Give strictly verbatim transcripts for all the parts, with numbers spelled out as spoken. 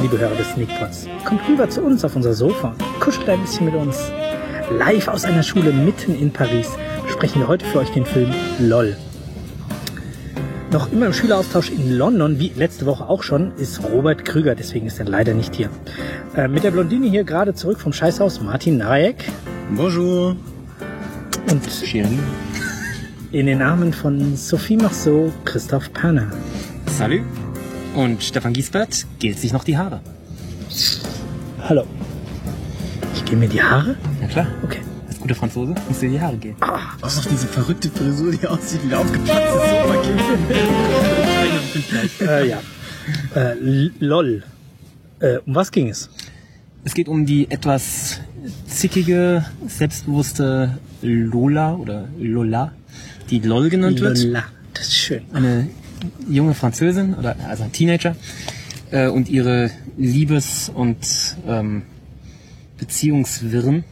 liebe Hörer des Sneakpots. Kommt rüber zu uns auf unser Sofa, kuschelt ein bisschen mit uns. Live aus einer Schule mitten in Paris besprechen wir heute für euch den Film LOL. Noch immer im Schüleraustausch in London, wie letzte Woche auch schon, ist Robert Krüger, deswegen ist er leider nicht hier. Äh, mit der Blondine hier gerade zurück vom Scheißhaus, Martin Narek. Bonjour. Und Chérie. In den Armen von Sophie Marceau, Christoph Perner. Salut. Und Stefan Giesbert gilt sich noch die Haare. Hallo. Ich gehe mir die Haare? Ja klar. Okay. Als guter Franzose musst du dir die Haare gehen. Ah, was auf diese verrückte Frisur, die aussieht wie ein aufgeplatztes Sofa. äh, ja. Äh, LOL. Äh, um was ging es? Es geht um die etwas zickige, selbstbewusste Lola oder Lola, die LOL genannt wird. Lola. Das ist schön. Eine junge Französin, oder also ein Teenager, äh, und ihre Liebes- und ähm, Beziehungswirren.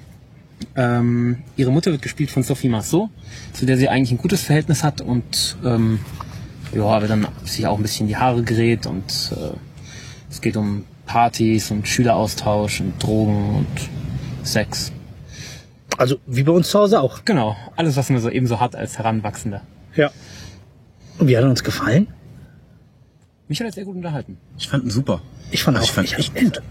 Ähm, ihre Mutter wird gespielt von Sophie Marceau, zu der sie eigentlich ein gutes Verhältnis hat und ähm, ja, aber dann sich auch ein bisschen die Haare gerät und äh, es geht um Partys und Schüleraustausch und Drogen und Sex. Also wie bei uns zu Hause auch. Genau, alles, was man so ebenso hat als Heranwachsender. Ja. Und wie hat er uns gefallen? Mich hat er sehr gut unterhalten. Ich fand ihn super. Ich fand auch, ich fand ich, echt ich, gut.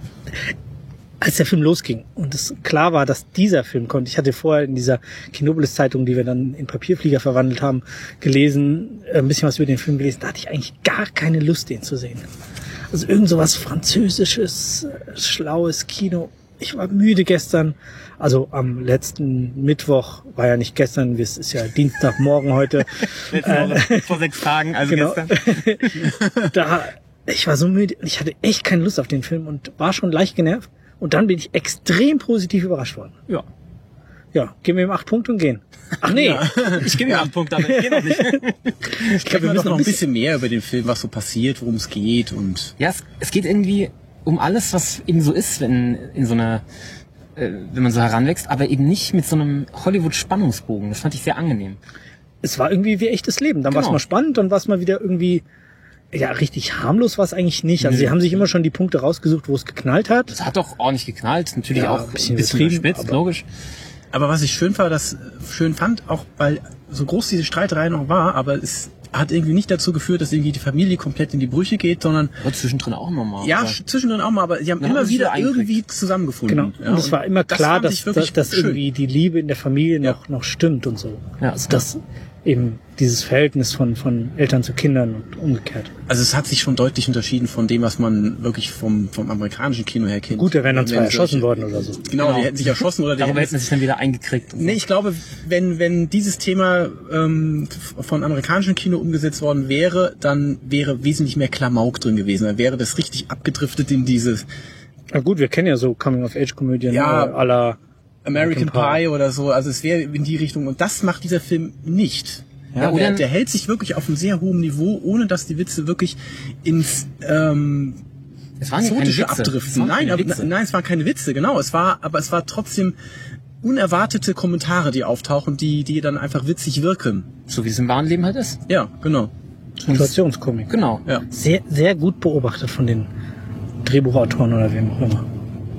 Als der Film losging und es klar war, dass dieser Film kommt, ich hatte vorher in dieser Kinopolis-Zeitung, die wir dann in Papierflieger verwandelt haben, gelesen, ein bisschen was über den Film gelesen, da hatte ich eigentlich gar keine Lust, den zu sehen. Also irgend so was Französisches, Schlaues Kino. Ich war müde gestern, also am letzten Mittwoch, war ja nicht gestern, es ist ja Dienstagmorgen heute. Letzte Woche, äh, vor sechs Tagen, also genau. gestern. Da, ich war so müde, ich hatte echt keine Lust auf den Film und war schon leicht genervt. Und dann bin ich extrem positiv überrascht worden. Ja. Ja, geben wir ihm acht Punkte und gehen. Ach nee, Ja. Ich gebe ihm Ja. acht Punkte, aber ich gehe noch nicht. Ich glaube, wir müssen noch ein bisschen mehr über den Film, was so passiert, worum es geht und... Ja, es, es geht irgendwie um alles, was eben so ist, wenn in so einer, äh, wenn man so heranwächst, aber eben nicht mit so einem Hollywood-Spannungsbogen. Das fand ich sehr angenehm. es war irgendwie wie echtes Leben. Dann war es Genau. mal spannend, dann war es mal wieder irgendwie, ja, richtig harmlos war es eigentlich nicht. Also Nö. sie haben sich immer schon die Punkte rausgesucht, wo es geknallt hat. Das hat doch ordentlich geknallt, natürlich Ja, auch ein bisschen ein bisschen übertrieben, überspitzt, aber- logisch. Aber was ich schön war, das schön fand, auch weil so groß diese Streiterei noch war, aber es hat irgendwie nicht dazu geführt, dass irgendwie die Familie komplett in die Brüche geht, sondern Aber zwischendrin auch nochmal. ja, aber- sch- zwischendrin auch mal, aber sie haben Dann immer haben sie wieder wieder eingekriegt. irgendwie zusammengefunden. Genau. Ja, und es war immer das klar, fand dass, ich wirklich dass, dass schön. irgendwie die Liebe in der Familie noch, noch stimmt und so. Ja. Also dass eben dieses Verhältnis von, von Eltern zu Kindern und umgekehrt. Also es hat sich schon deutlich unterschieden von dem, was man wirklich vom, vom amerikanischen Kino her kennt. Gut, da wären dann zwei Wenn erschossen solche- worden oder so. Genau, Genau. die hätten sich erschossen oder die Darüber hätten hätten sie sich dann wieder eingekriegt. und so. Nee, ich glaube, wenn, wenn dieses Thema ähm, von amerikanischem Kino umgesetzt worden wäre, dann wäre wesentlich mehr Klamauk drin gewesen. Dann wäre das richtig abgedriftet in dieses Na gut, wir kennen ja so Coming-of-Age-Komödien Ja. äh, à la American American Pie. Pie oder so. Also es wäre in die Richtung. Und das macht dieser Film nicht. Ja, Ja, oder- der, der hält sich wirklich auf einem sehr hohen Niveau, ohne dass die Witze wirklich ins ähm, Es waren ja keine exotische Witze. Es abdriften. waren Nein, keine aber, Witze. nein, es waren keine Witze, genau. Es war, aber es war trotzdem unerwartete Kommentare, die auftauchen, die, die dann einfach witzig wirken. So wie es im wahren Leben halt ist. Ja, genau. Situationskomik. Genau. Ja. Sehr, sehr gut beobachtet von den Drehbuchautoren oder wem auch immer.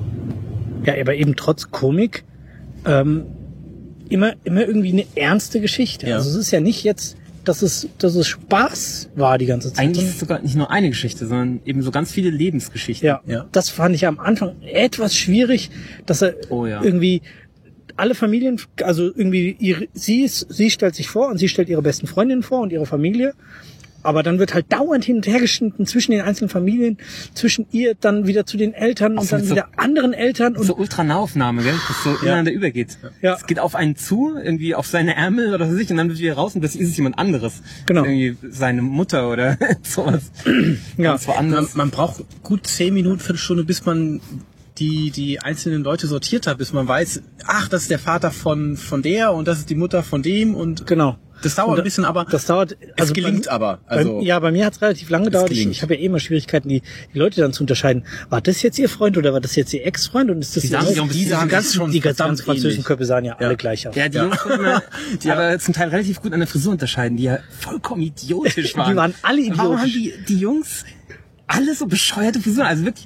Ja, aber eben trotz Komik ähm, immer, immer irgendwie eine ernste Geschichte. Ja. Also es ist ja nicht jetzt, dass es, dass es Spaß war die ganze Zeit. Eigentlich ist es sogar nicht nur eine Geschichte, sondern eben so ganz viele Lebensgeschichten. Ja, Ja. das fand ich am Anfang etwas schwierig, dass er Oh ja. irgendwie alle Familien, also irgendwie ihre, sie ist, sie stellt sich vor und sie stellt ihre besten Freundinnen vor und ihre Familie. Aber dann wird halt dauernd hin und her geschnitten zwischen den einzelnen Familien, zwischen ihr dann wieder zu den Eltern und so dann mit so- wieder anderen Eltern und So Ultranahaufnahme, gell? Das so ineinander übergeht. Ja. Es geht auf einen zu, irgendwie auf seine Ärmel oder so sich und dann wird wieder raus und plötzlich ist es jemand anderes. Genau. Irgendwie seine Mutter oder sowas. Ja. Ganz Man, woanders. man braucht gut zehn Minuten, Viertelstunde, bis man die, die einzelnen Leute sortiert hat, bis man weiß, ach, das ist der Vater von, von der und das ist die Mutter von dem und genau. das dauert Und ein bisschen, aber Das dauert, also es gelingt bei, aber. Also, bei, ja, bei mir hat es relativ lange gedauert. Ich, gelingt. ich habe ja eh immer Schwierigkeiten, die, die Leute dann zu unterscheiden. War das jetzt ihr Freund oder war das jetzt ihr Ex-Freund? Und ist das Die sahen sich auch ein bisschen- diese die ganzen, schon die ganzen verdammt französischen ähnlich. Köpfe sahen ja, Ja. alle gleich aus. Ja, die Jungs konnten man aber zum Teil relativ gut an der Frisur unterscheiden, die ja vollkommen idiotisch waren. Die waren alle Warum haben idiotisch. die, die Jungs alle so bescheuerte Frisuren? Also wirklich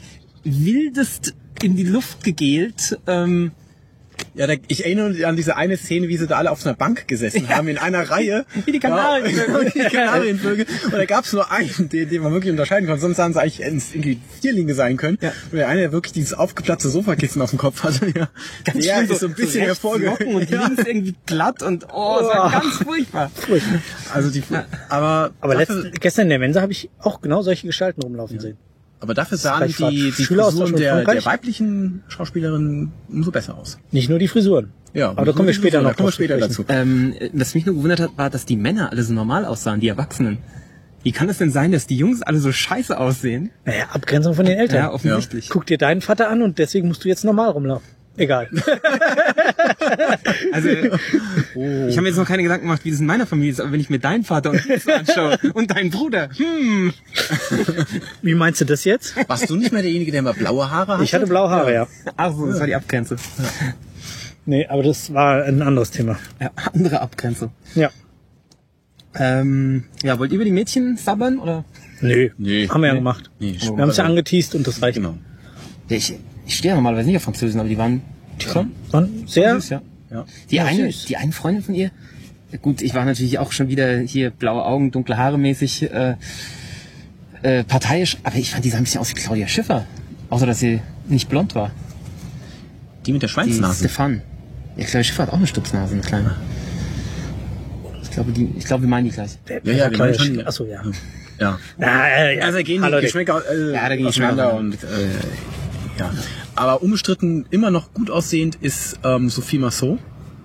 wildest in die Luft gegelt. Ähm, Ja, da, ich erinnere mich an diese eine Szene, wie sie da alle auf einer Bank gesessen Ja. haben, in einer Reihe. Wie die Kanarienvögel. Ja, die Kanarienvögel. Und da gab es nur einen, den, den man wirklich unterscheiden konnte. Sonst sahen sie eigentlich irgendwie Vierlinge sein können. Ja. Und der eine, der wirklich dieses aufgeplatzte Sofakissen auf dem Kopf hatte, ja, ganz der schön ist so ein bisschen rechts hervorgehoben. locken und Ja. links irgendwie glatt und oh, es war ganz furchtbar. Also die, aber, Aber dafür, letzt, gestern in der Mensa habe ich auch genau solche Gestalten rumlaufen sehen. aber dafür sahen Vielleicht war die, die Schüleraustausch Frisuren mit der, Frankreich? der weiblichen Schauspielerinnen umso besser aus. Nicht nur die Frisuren. Ja, aber da kommen wir später noch da kommen wir drauf später zu dazu. Ähm, was mich nur gewundert hat, war, dass die Männer alle so normal aussahen, die Erwachsenen. Wie kann es denn sein, dass die Jungs alle so scheiße aussehen? Naja, Abgrenzung von den Eltern. Ja, offensichtlich. Guck dir deinen Vater an und deswegen musst du jetzt normal rumlaufen. Egal. Also, ich habe mir jetzt noch keine Gedanken gemacht, wie das in meiner Familie ist, aber wenn ich mir deinen Vater und dich so anschaue und deinen Bruder, hm. Wie meinst du das jetzt? Warst du nicht mehr derjenige, der immer blaue Haare hatte? Ich hatte blaue Haare, ja. Ach so, das war die Abgrenze. Nee, aber das war ein anderes Thema. Ja, andere Abgrenzung. Ja. Ähm, ja, wollt ihr über die Mädchen sabbern, oder? Nö, Nee. haben wir ja Nee. gemacht. Nee, Wir haben es ja angeteased und das reicht. Genau. Ja, ich, ich stehe ja normalerweise nicht auf Französin, aber die waren schon Waren sehr süß, ja. Ja. Die Ja, eine, süß. die eine Freundin von ihr, gut, ich war natürlich auch schon wieder hier blaue Augen, dunkle Haare mäßig, äh, äh, parteiisch, aber ich fand, die sah ein bisschen aus wie Claudia Schiffer. Außer, dass sie nicht blond war. Die mit der Die Schweinsnase. Stefan. Ja, Claudia Schiffer hat auch eine Stupsnase, eine kleine. Ich glaube, die, ich glaube, wir meinen die gleich. Der, Ja, ja, wir meinen schon die- Achso, ja. Ja. Ja, äh, ja. Also da gehen Hallo, die Geschmäcker äh, Ja, da gehen die auseinander Geschmäcker. und äh, ja. Aber umstritten, immer noch gut aussehend ist ähm, Sophie Marceau.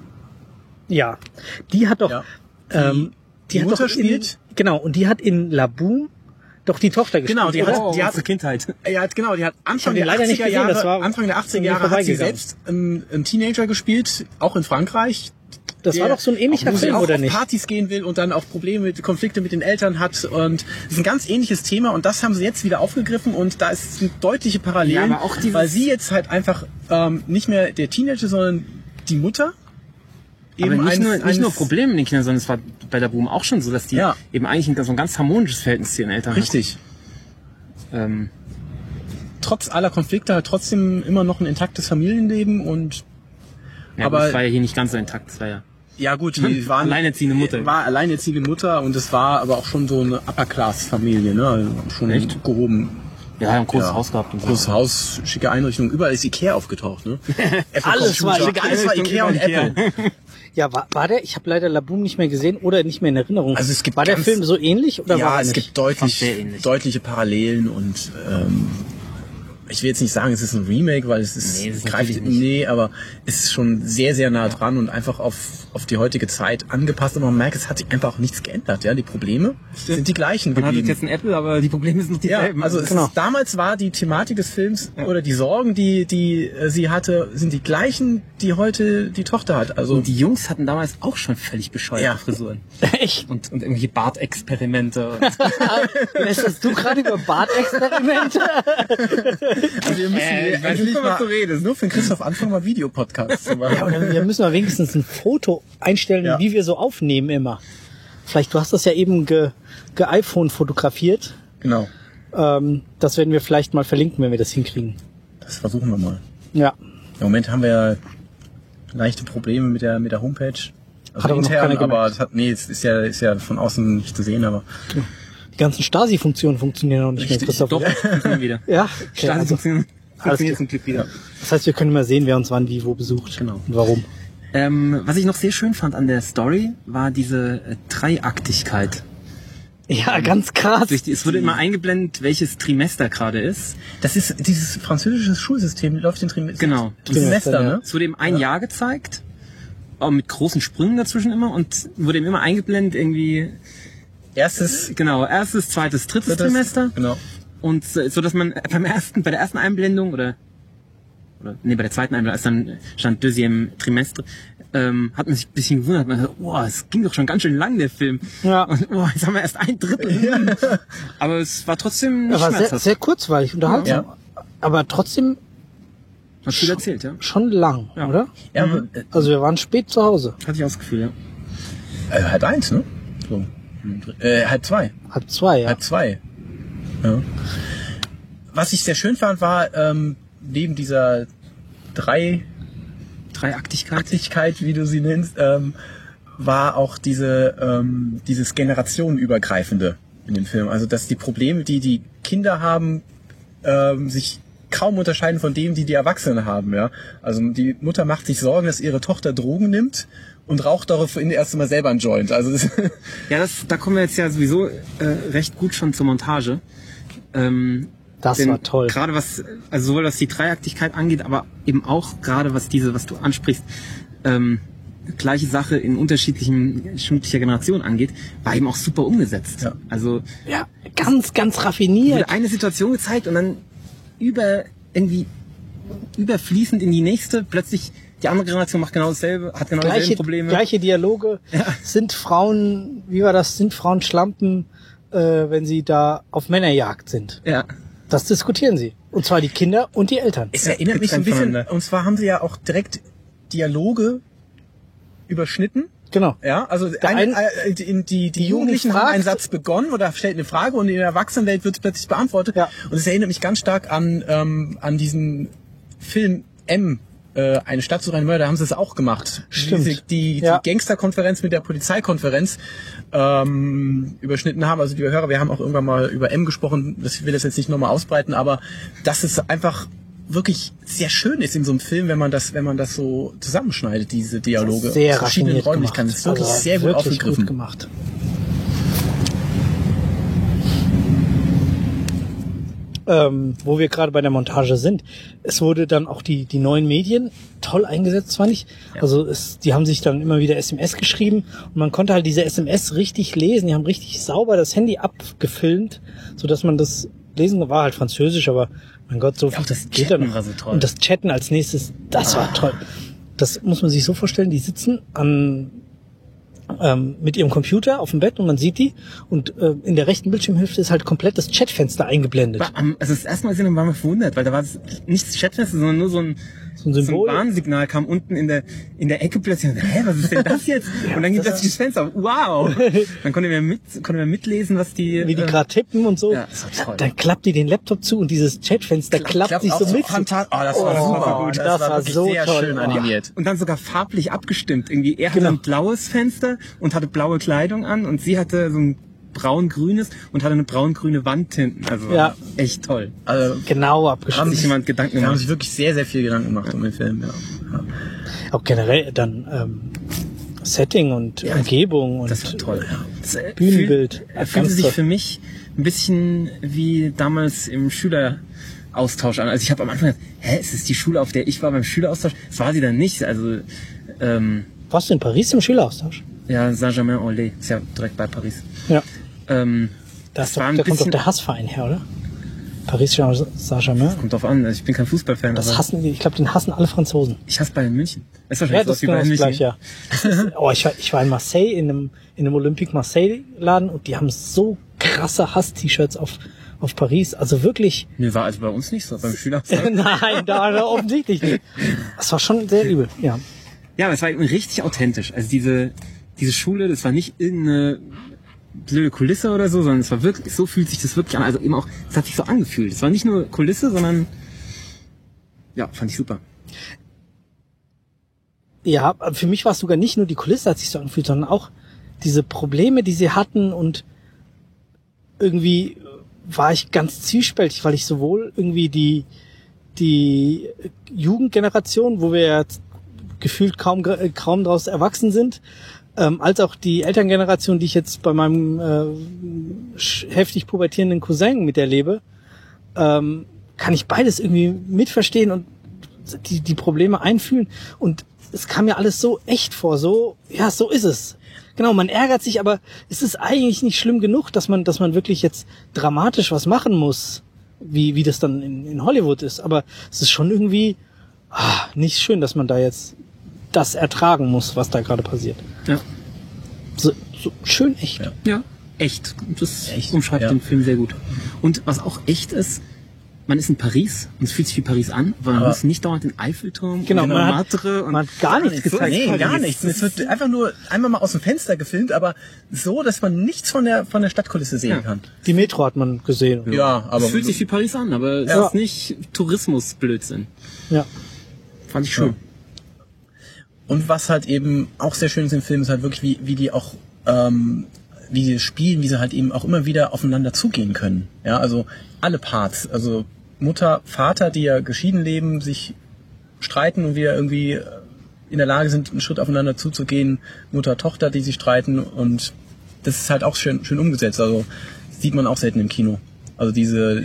Ja. Die hat doch... Ja. ähm, die, die hat Mutter doch in, spielt? Genau, und die hat in La Boom doch die Tochter gespielt. Genau, die oder? hat- Oh, die hat- unsere Kindheit. Ja, genau, die hat Anfang hab die der leider nicht achtziger gesehen, Jahre, das war Anfang der an achtziger mir Jahre hat sie vorbeigegangen. selbst einen, einen Teenager gespielt, auch in Frankreich. Das war der- doch so ein ähnlicher wo sie Film, auch oder auf nicht? Partys gehen will und dann auch Probleme, mit, Konflikte mit den Eltern hat und das ist ein ganz ähnliches Thema und das haben sie jetzt wieder aufgegriffen und da ist eine deutliche Parallelen, Ja, aber auch dieses- weil sie jetzt halt einfach ähm, nicht mehr der Teenager, sondern die Mutter. Aber nicht, eines- nur, nicht eines- nur Probleme mit den Kindern, sondern es war bei der Boom auch schon so, dass die Ja. eben eigentlich ein, so ein ganz harmonisches Verhältnis zu ihren Eltern Richtig. hat. Ähm, Trotz aller Konflikte hat trotzdem immer noch ein intaktes Familienleben und ja, Aber- aber das war ja hier nicht ganz so intakt. Das war ja ja gut, die waren Alleinerziehende Mutter. War alleinerziehende Mutter und es war aber auch schon so eine Upper-Class-Familie, ne? Also schon Echt? gehoben. ja, ein großes Ja. Haus gehabt und so. Großes Haus, schicke Einrichtung, überall ist Ikea aufgetaucht, ne? Apple Alles Computer, war Ikea. alles war Ikea und Ikea. Apple. Ja, war, war der? Ich habe leider La Boom nicht mehr gesehen oder nicht mehr in Erinnerung. Also es gibt war der ganz- Film so ähnlich oder war Ja, er es nicht? gibt deutlich, sehr ähnlich. deutliche Parallelen und ähm, ich will jetzt nicht sagen, es ist ein Remake, weil es ist, Nee, das ist greift, natürlich nicht. nee, aber es ist schon sehr, sehr nah dran und einfach auf, auf die heutige Zeit angepasst. Und man merkt, es hat sich einfach auch nichts geändert. Ja, die Probleme sind die gleichen Man hat geblieben. jetzt ein Apple, aber die Probleme sind noch Ja, dieselben. also es Genau. ist, damals war die Thematik des Films oder die Sorgen, die, die äh, sie hatte, sind die gleichen, die heute die Tochter hat. Also und die Jungs hatten damals auch schon völlig bescheuerte Ja. Frisuren. Echt? Und, und irgendwelche Bartexperimente. Und Lässt du gerade über Bartexperimente? Also wir müssen Äh, ich weiß endlich nicht, von was mal, du redest. nur für den Christoph anfangen, mal Videopodcasts zu machen. Ja, oder wir müssen mal wenigstens ein Foto einstellen, Ja. wie wir so aufnehmen immer. Vielleicht, du hast das ja eben ge, ge iPhone fotografiert. Genau, Ähm, das werden wir vielleicht mal verlinken, wenn wir das hinkriegen. das versuchen wir mal. Ja. Im Moment haben wir ja leichte Probleme mit der mit der Homepage. Also Hat aber noch intern, keiner gemerkt. aber das hat, nee, es ist ja ist ja von außen nicht zu sehen, aber Die ganzen Stasi-Funktionen funktionieren noch nicht mehr, Richtig, Christoph. doch, funktionieren wieder. Ja, okay, Stasi also, funktionieren, funktioniert klar. zum Glück wieder. das heißt, wir können immer sehen, wer uns wann wie wo besucht. Genau. Und warum. Ähm, was ich noch sehr schön fand an der Story, war diese äh, Dreiaktigkeit. Ja, ganz krass. Durch die, es wurde immer eingeblendet, welches Trimester gerade ist. das ist dieses französische Schulsystem läuft in Trimester. Genau. Trimester, Ja. ne? Es wurde eben ein Jahr gezeigt, auch mit großen Sprüngen dazwischen immer und wurde eben immer eingeblendet irgendwie, Erstes, genau, erstes, zweites, drittes drittes, Trimester. Genau. Und so, so dass man beim ersten, bei der ersten Einblendung oder oder nee, bei der zweiten Einblendung, als dann stand Deuxième Trimestre, ähm, hat man sich ein bisschen gewundert, man hat, oh, es ging doch schon ganz schön lang, der Film. Ja. Und oh, jetzt haben wir erst ein Drittel. Aber es war trotzdem nicht Er war sehr, schmerzhaft. sehr kurzweilig, unterhaltsam. Aber trotzdem Hat viel erzählt, ja. schon lang, Ja. oder? Ja, aber, äh, Also wir waren spät zu Hause. Hatte ich auch das Gefühl, ja. äh, halb eins, ne? So. Äh, halb zwei. Halb zwei, ja. Halb zwei. Ja. was ich sehr schön fand, war ähm, neben dieser drei Dreiaktigkeit. Aktigkeit, wie du sie nennst, ähm, war auch diese ähm, dieses generationenübergreifende in dem Film. Also dass die Probleme, die die Kinder haben, ähm, sich kaum unterscheiden von denen, die die Erwachsenen haben. Ja, also die Mutter macht sich Sorgen, dass ihre Tochter Drogen nimmt und raucht daraufhin erst mal selber einen Joint. Also das ja, das, da kommen wir jetzt ja sowieso äh, recht gut schon zur Montage. Ähm, Das denn war toll. Gerade was, also sowohl was die Dreiaktigkeit angeht, aber eben auch gerade was diese, was du ansprichst, ähm, gleiche Sache in unterschiedlichen, unterschiedlicher Generation angeht, war eben auch super umgesetzt. Ja. Also Ja, ganz, ganz raffiniert. wurde eine Situation gezeigt und dann über irgendwie überfließend in die nächste, plötzlich die andere Generation macht genau dasselbe, hat genau Gleiche, dieselben Probleme. gleiche Dialoge. Ja. Sind Frauen, wie war das, sind Frauen Schlampen, äh, wenn sie da auf Männerjagd sind? Ja. Das diskutieren sie. Und zwar die Kinder und die Eltern. Es erinnert mich so ein bisschen, voneinander. und zwar haben sie ja auch direkt Dialoge überschnitten. Genau. Ja, also Der eine, ein- äh, die, die, die Jugend Jugendlichen haben fragt- einen Satz begonnen oder stellt eine Frage und in der Erwachsenenwelt wird es plötzlich beantwortet. Ja. Und es erinnert mich ganz stark an ähm, an diesen Film M, äh, eine Stadt sucht einen Mörder, da haben sie es auch gemacht. Stimmt. Die, die, Ja. die Gangsterkonferenz mit der Polizeikonferenz ähm, überschnitten haben. Also die Hörer, wir haben auch irgendwann mal über M gesprochen, das will das jetzt nicht nochmal ausbreiten, aber das ist einfach wirklich sehr schön ist in so einem Film, wenn man das, wenn man das so zusammenschneidet, diese Dialoge Sehr aus verschiedenen raffiniert Räumlichkeiten. gemacht. Das ist wirklich Also sehr gut wirklich aufgegriffen. Gut gemacht. Ähm, wo wir gerade bei der Montage sind, es wurde dann auch die die neuen Medien toll eingesetzt, fand ich. Ja. Also es, die haben sich dann immer wieder S M S geschrieben und man konnte halt diese S M S richtig lesen. Die haben richtig sauber das Handy abgefilmt, so dass man das lesen war halt Französisch, aber mein Gott, so viel auch das geht da Chatten noch. war so toll. Und das Chatten als nächstes, das war toll. Das muss man sich so vorstellen, die sitzen an ähm, mit ihrem Computer auf dem Bett und man sieht die und äh, in der rechten Bildschirmhälfte ist halt komplett das Chatfenster eingeblendet. War, am- also das erste Mal gesehen haben, waren wir verwundert, weil da war das nicht das Chatfenster, sondern nur so ein, So ein Symbol. so ein Warnsignal kam unten in der in der Ecke plötzlich. Hä, was ist denn das jetzt? Und dann geht plötzlich das Fenster auf. Wow! Dann konnte man mit, konnte man mitlesen, was die... Wie die äh, gerade tippen und so. Ja, das war toll. Dann klappt die den Laptop zu und dieses Chatfenster klappt, Klappt sich auch so so mit. fantastisch. Oh, das war Oh, super gut. das Das, war war wirklich so sehr toll. schön Oh. animiert. Und dann sogar farblich abgestimmt. Irgendwie er Genau. hatte ein blaues Fenster und hatte blaue Kleidung an und sie hatte so ein braun-grünes und hatte eine braun-grüne Wand hinten. Also Ja. echt toll. Also Genau Haben abgestimmt. sich jemand Gedanken da haben gemacht. sich wirklich sehr, sehr viel Gedanken gemacht um den Film. Ja. Ja. Auch generell dann ähm, Setting und Ja, Umgebung und Das war toll. Das, äh, Bühnenbild. Fühl, Ja, er fühlte ganz sich toll. für mich ein bisschen wie damals im Schüleraustausch an. Also ich habe am Anfang gedacht, hä, ist es die Schule, auf der ich war beim Schüleraustausch? Das war sie dann nicht. Also ähm, Warst du in Paris im Schüleraustausch? ja, Saint-Germain-en-Laye, ist ja direkt bei Paris. Ja. Ähm, Da, Das ist doch, war ein da kommt doch bisschen- der Hassverein her, oder? Paris Saint-Germain. kommt drauf an, also ich bin kein Fußballfan, Das aber hassen die, ich glaube, den hassen alle Franzosen. ich hasse Bayern München. Das ist Ja, wahrscheinlich das so ist wie genau Bayern das München. gleiche, ja. Oh, ich war, ich war in Marseille, in einem, in einem Olympique Marseille Laden und die haben so krasse Hass-T-Shirts auf, auf Paris. Also wirklich, Nee, war also bei uns nicht so, beim Schüleraustausch. nein, da, da offensichtlich nicht. Das war schon sehr übel, ja. Ja, aber es war eben richtig authentisch. Also diese, diese Schule, das war nicht irgendeine blöde Kulisse oder so, sondern es war wirklich, so fühlt sich das wirklich an. Also eben auch, es hat sich so angefühlt. Es war nicht nur Kulisse, sondern, ja, fand ich super. Ja, für mich war es sogar nicht nur die Kulisse, hat sich so angefühlt, sondern auch diese Probleme, die sie hatten und irgendwie war ich ganz zwiespältig, weil ich sowohl irgendwie die, die Jugendgeneration, wo wir jetzt gefühlt kaum, kaum draus erwachsen sind, ähm, als auch die Elterngeneration, die ich jetzt bei meinem äh, heftig pubertierenden Cousin miterlebe, ähm, kann ich beides irgendwie mitverstehen und die, die Probleme einfühlen. Und es kam mir alles so echt vor, so, ja, so ist es. Genau, man ärgert sich, aber es ist eigentlich nicht schlimm genug, dass man, dass man wirklich jetzt dramatisch was machen muss, wie, wie das dann in, in Hollywood ist. Aber es ist schon irgendwie ah, nicht schön, dass man da jetzt das ertragen muss, was da gerade passiert. Ja. So, so schön echt. Ja. Ja. Echt. Das Echt, umschreibt ja. den Film sehr gut. Und was auch echt ist, man ist in Paris und es fühlt sich wie Paris an, weil man Aber- muss nicht dauernd den Eiffelturm Genau, und man hat- Montmartre und Man hat gar nichts So, gezeigt. nee, gar nichts. Es wird einfach nur einmal mal aus dem Fenster gefilmt, aber so, dass man nichts von der von der Stadtkulisse sehen Ja. kann. Die Metro hat man gesehen. Ja, aber es fühlt sich wie Paris an, aber es Ja. ist nicht Tourismusblödsinn. Ja. Fand ich schön. und was halt eben auch sehr schön ist im Film, ist halt wirklich, wie, wie die auch, ähm, wie die spielen, wie sie halt eben auch immer wieder aufeinander zugehen können. Ja, also alle Parts, also Mutter, Vater, die ja geschieden leben, sich streiten und wir irgendwie in der Lage sind, einen Schritt aufeinander zuzugehen, Mutter, Tochter, die sich streiten, und das ist halt auch schön, schön umgesetzt. Also das sieht man auch selten im Kino. Also diese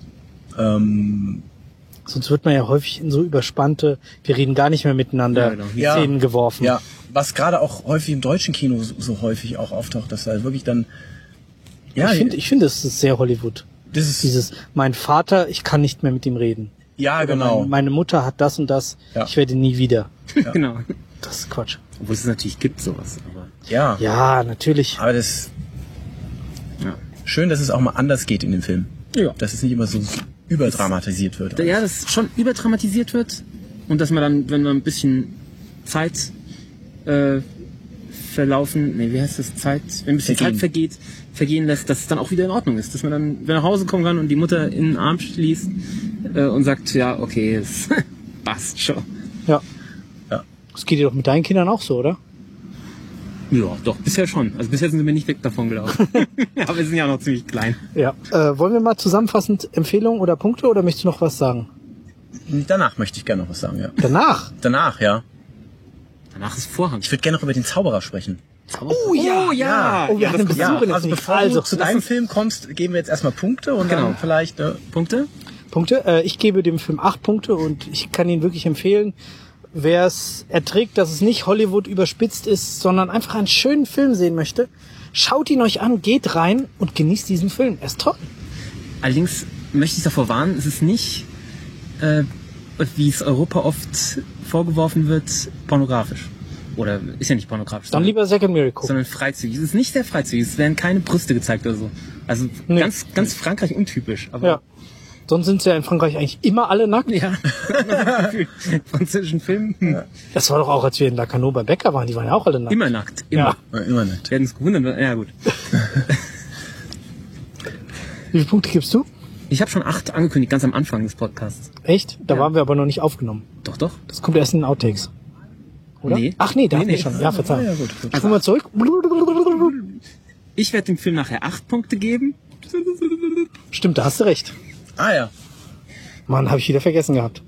ähm, Sonst wird man ja häufig in so überspannte, wir reden gar nicht mehr miteinander, Ja, genau. Ja. Szenen geworfen. Ja, was gerade auch häufig im deutschen Kino so, so häufig auch auftaucht, dass da wirklich dann, ja, ich finde, ich finde, es ist sehr Hollywood. das ist, Dieses, mein Vater, ich kann nicht mehr mit ihm reden. ja, Oder genau. Mein, meine Mutter hat das und das, Ja. ich werde nie wieder. Genau. Das ist Quatsch. Obwohl es natürlich gibt sowas. Aber Ja, Ja, natürlich. aber das ja. schön, dass es auch mal anders geht in dem Film. Ja. Dass es nicht immer so überdramatisiert wird. Ja, dass schon überdramatisiert wird und dass man dann, wenn man ein bisschen Zeit äh, verlaufen, nee, wie heißt das, Zeit, wenn ein bisschen Vergehen. Zeit vergeht, vergehen lässt, dass es dann auch wieder in Ordnung ist. Dass man dann wieder nach Hause kommen kann und die Mutter in den Arm schließt äh, und sagt, ja, okay, es passt schon. Ja. Ja. Das geht dir doch mit deinen Kindern auch so, oder? Ja, doch, bisher schon. Also bisher sind sie mir nicht weg davon gelaufen. Aber wir sind ja auch noch ziemlich klein. Ja. Äh, wollen wir mal zusammenfassend Empfehlungen oder Punkte oder möchtest du noch was sagen? Danach möchte ich gerne noch was sagen, ja. Danach? Danach, ja. Danach ist Vorhang. Ich würde gerne noch über den Zauberer sprechen. Oh ja, oh, ja. Oh, wir hatten einen das- Besuch in der also Sneak. bevor Also, du zu lass deinem uns- Film kommst, geben wir jetzt erstmal Punkte und Genau. dann vielleicht, äh, Punkte? Punkte. Äh, ich gebe dem Film acht Punkte und ich kann ihn wirklich empfehlen. Wer es erträgt, dass es nicht Hollywood überspitzt ist, sondern einfach einen schönen Film sehen möchte, schaut ihn euch an, geht rein und genießt diesen Film. Er ist toll. Allerdings möchte ich davor warnen, es ist nicht, äh, wie es Europa oft vorgeworfen wird, pornografisch. Oder ist ja nicht pornografisch. Dann sondern- lieber Second Mary gucken. sondern freizügig. Es ist nicht sehr freizügig. Es werden keine Brüste gezeigt oder so. Also Nee. ganz, ganz Frankreich untypisch. Aber Ja. Sonst sind sie ja in Frankreich eigentlich immer alle nackt. ja. Französischen Film hm. Das war doch auch, als wir in Lacanau bei Bäcker waren, die waren ja auch alle nackt. immer nackt. Immer. Ja. äh, immer nicht. Werden es gewundert. Ja gut. Wie viele Punkte gibst du? Ich habe schon acht angekündigt, ganz am Anfang des Podcasts. Echt? Da Ja. waren wir aber noch nicht aufgenommen. Doch, doch. Das kommt erst in den Outtakes. Oder? Nee. Ach nee, da Nee, hatten wir nee. schon. Ja, Verzeihung. Ja, gut, gut. Spulen wir zurück. Ich werde dem Film nachher acht Punkte geben. Stimmt, da hast du recht. Ah ja. Mann, habe ich wieder vergessen gehabt.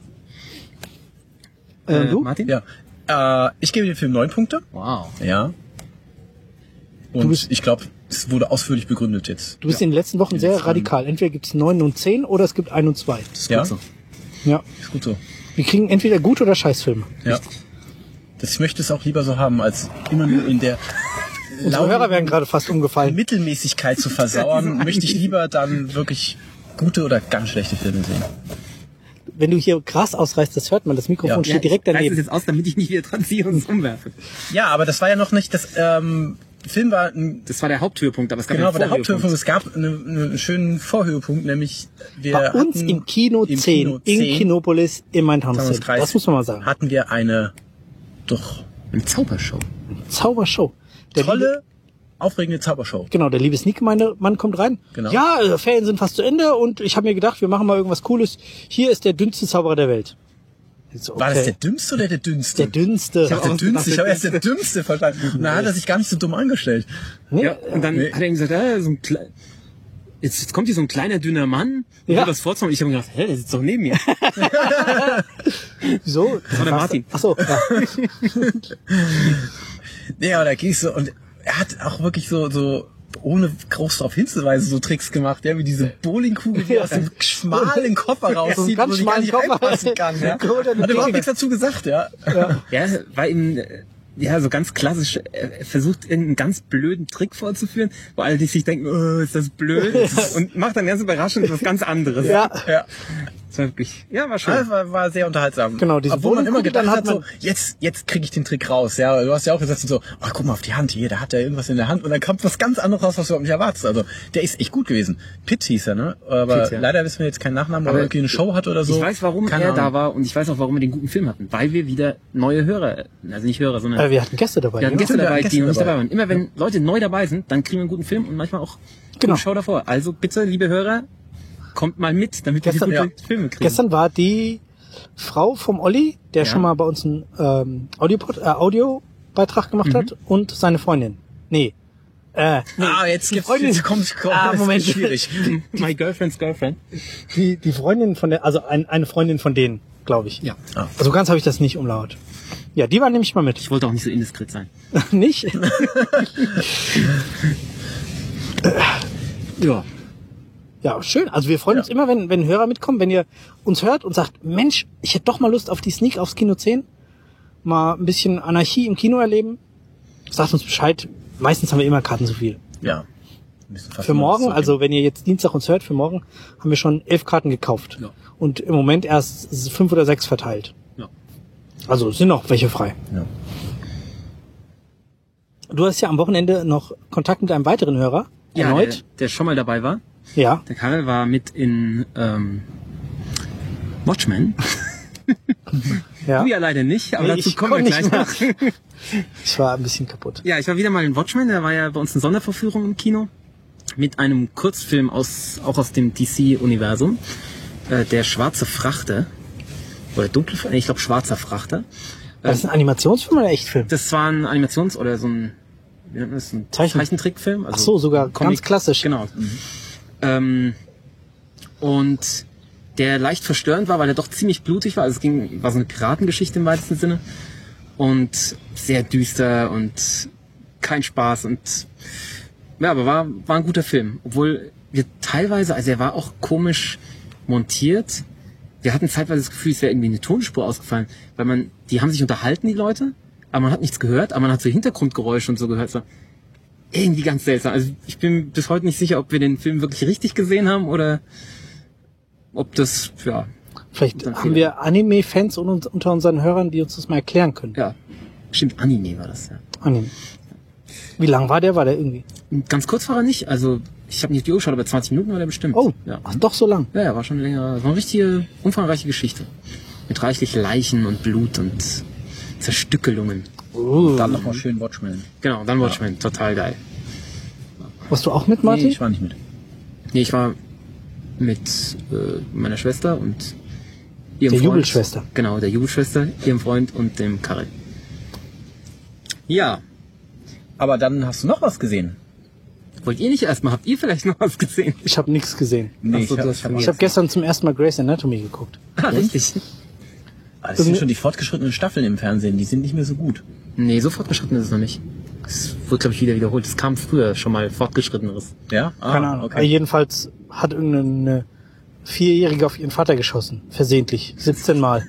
Äh, Äh, du? Martin? Ja. Äh, ich gebe dem Film neun Punkte. Wow. Ja. Und Du bist- ich glaube, es wurde ausführlich begründet jetzt. Du bist in den letzten Wochen sehr radikal. Entweder gibt's neun und zehn oder es gibt ein und zwei. Das ist Ja? gut so. Ja. Ist gut so. Wir kriegen entweder gut oder Scheißfilme. Ja. Das, ich möchte es auch lieber so haben, als immer nur in der Unsere Hörer werden gerade fast umgefallen. Mittelmäßigkeit zu versauern, möchte ich lieber dann wirklich gute oder ganz schlechte Filme sehen. Wenn du hier Gras ausreißt, das hört man. Das Mikrofon Ja. steht direkt Ich reiß daneben. es jetzt aus, damit ich nicht wieder dran ziehe und es umwerfe. Ja, aber das war ja noch nicht, das ähm, Film war ein, Das war der Haupthöhepunkt, aber es gab genau, einen aber der Vorhöhepunkt. Haupthöhepunkt, es gab eine, einen schönen Vorhöhepunkt, nämlich wir Bei uns hatten im Kino im zehn, Kino in zehn, Kinopolis, im Main-Taunus. Taunuskreis, Das muss man mal sagen. hatten wir eine doch Eine Zaubershow. Zaubershow. Der liebe, tolle, aufregende Zaubershow. genau, der liebe Sneak-Mann kommt rein. Genau. Ja, äh, Ferien sind fast zu Ende und ich habe mir gedacht, wir machen mal irgendwas Cooles. Hier ist der dünnste Zauberer der Welt. Ich so, War das okay. der dünnste oder der dünnste? Der dünnste. Ich, hab der auch dünnste. ich gedacht, habe erst der dünnste verstanden. Und dann hat er sich gar nicht so dumm angestellt. Nee, Ja, und dann Nee. hat er ihm gesagt, ah, so ein Kle jetzt, jetzt kommt hier so ein kleiner, dünner Mann und Ja. will das vorzaubern. Und ich habe mir gedacht, hä, der sitzt doch neben mir. Wieso? Das war der Martin. Ach so, ja. Nee, aber da ging's so, und er hat auch wirklich so, so, ohne groß darauf hinzuweisen, so Tricks gemacht, ja, wie diese Bowlingkugel, die Ja. aus dem schmalen Koffer rauszieht, ganz wo sie gar schmalen nicht Koffer. reinpassen kann, ja. Gut, Hat dann- überhaupt nichts dazu gesagt, ja. Ja, war ihm, äh, ja, so ganz klassisch, er er versucht irgendeinen ganz blöden Trick vorzuführen, wo alle die sich denken, oh, ist das blöd, und macht dann ganz überraschend was ganz anderes. Ja. Ja. Das war wirklich, ja, war schön. Ja, war, war sehr unterhaltsam. Genau, diese Obwohl man immer Wohnungskugel, gedacht dann hat, hat man- so, jetzt, jetzt kriege ich den Trick raus. Ja, du hast ja auch gesagt, so, oh, guck mal auf die Hand hier, da hat er irgendwas in der Hand und dann kommt was ganz anderes raus, was du überhaupt nicht erwartest. Also, der ist echt gut gewesen. Pitt hieß er, ne? Aber Pitt, ja. leider wissen wir jetzt keinen Nachnamen, Aber aber irgendwie eine Show hat oder so. Ich weiß, warum Keine er Ahnung. da war und ich weiß auch, warum wir den guten Film hatten. Weil wir wieder neue Hörer, also nicht Hörer, sondern Äh, wir hatten Gäste dabei. wir hatten ne? Gäste wir dabei, hatten die Gäste noch nicht dabei. dabei waren. Immer wenn Leute neu dabei sind, dann kriegen wir einen guten Film und manchmal auch Genau. eine Show davor. Also bitte, liebe Hörer, kommt mal mit, damit Gestern- wir die guten ja. Filme kriegen. Gestern war die Frau vom Olli, der Ja. schon mal bei uns einen ähm, Audiopod, äh, Audiobeitrag gemacht hat, und seine Freundin. Nee. Äh, nee. Ah, jetzt, die jetzt, Freundin, jetzt kommt, kommt Ah, das Moment. ist schwierig. My Girlfriend's Girlfriend. die, die Freundin von der, also ein, eine Freundin von denen, glaube ich. Ja. Ah. Also ganz habe ich das nicht umlaut. Ja, die war nämlich mal mit. Ich wollte auch nicht so indiskret sein. Nicht? Ja. Ja, schön. Also wir freuen uns immer, wenn, wenn Hörer mitkommen, wenn ihr uns hört und sagt, Mensch, ich hätte doch mal Lust auf die Sneak aufs Kino zehn. Mal ein bisschen Anarchie im Kino erleben. Sagt uns Bescheid. Meistens haben wir immer Karten zu viel. Ja. Müssen fast Für mal was morgen, zugeben. also wenn ihr jetzt Dienstag uns hört, für morgen haben wir schon elf Karten gekauft. Ja. Und im Moment erst fünf oder sechs verteilt. Ja. Also es sind noch welche frei. Ja. Du hast ja am Wochenende noch Kontakt mit einem weiteren Hörer. Ja, der, Erneut. der schon mal dabei war. Ja. Der Karel war mit in ähm, Watchmen. Ja. Du ja leider nicht, aber Nee, dazu ich kommen wir konnte gleich nicht noch. Ich war ein bisschen kaputt. Ja, ich war wieder mal in Watchmen, da war ja bei uns eine Sondervorführung im Kino mit einem Kurzfilm aus auch aus dem D C-Universum, äh, der Schwarze Frachter oder dunkle, nee, ich glaube Schwarzer Frachter. War das ein Animationsfilm oder Echtfilm? Das war ein Animations- oder so ein, wie nennt man das, ein Zeichen- Zeichentrickfilm. Also Ach so, sogar Comic- ganz klassisch. Genau. Ähm, und der leicht verstörend war, weil er doch ziemlich blutig war. Also es ging, war so eine Piratengeschichte im weitesten Sinne. Und sehr düster und kein Spaß. Und ja, aber war, war ein guter Film. Obwohl wir teilweise, also er war auch komisch montiert. Wir hatten zeitweise das Gefühl, es wäre irgendwie eine Tonspur ausgefallen. Weil man, die haben sich unterhalten, die Leute, aber man hat nichts gehört, aber man hat so Hintergrundgeräusche und so gehört. So. Irgendwie ganz seltsam. Also ich bin bis heute nicht sicher, ob wir den Film wirklich richtig gesehen haben oder ob das, ja, Vielleicht Dann haben Fehler. wir Anime-Fans un- unter unseren Hörern, die uns das mal erklären können. ja, bestimmt Anime war das, ja. Anime. Wie lang war der? War der irgendwie? Ganz kurz war er nicht, also ich habe nicht auf die Uhr geschaut, aber zwanzig Minuten war der bestimmt. Oh, Ja, ach, doch so lang. ja, ja war schon länger, war eine richtige, umfangreiche Geschichte. Mit reichlich Leichen und Blut und Zerstückelungen. Uh, Dann nochmal schön Watchmen. Genau, dann Watchmen, total geil. warst du auch mit, Martin? Nee, ich war nicht mit. Nee, ich war mit äh, meiner Schwester und ihrem Der Freund. Jubelschwester. Genau, der Jubelschwester, ihrem Freund und dem Karel. Ja, Aber dann hast du noch was gesehen. wollt ihr nicht erstmal, habt ihr vielleicht noch was gesehen? Ich habe nichts gesehen. Nee, Ach so, ich hab- du hast ich hab vergessen. Ich habe gestern zum ersten Mal Grey's Anatomy geguckt. Ah, richtig. Ah, das sind schon die fortgeschrittenen Staffeln im Fernsehen, die sind nicht mehr so gut. Nee, so fortgeschritten ist es noch nicht. Es wird, glaube ich, wieder wiederholt. Es kam früher schon mal fortgeschritteneres. Ja? Ah, Keine Ahnung. Aber Okay. jedenfalls hat irgendeine Vierjährige auf ihren Vater geschossen. Versehentlich. siebzehn Mal.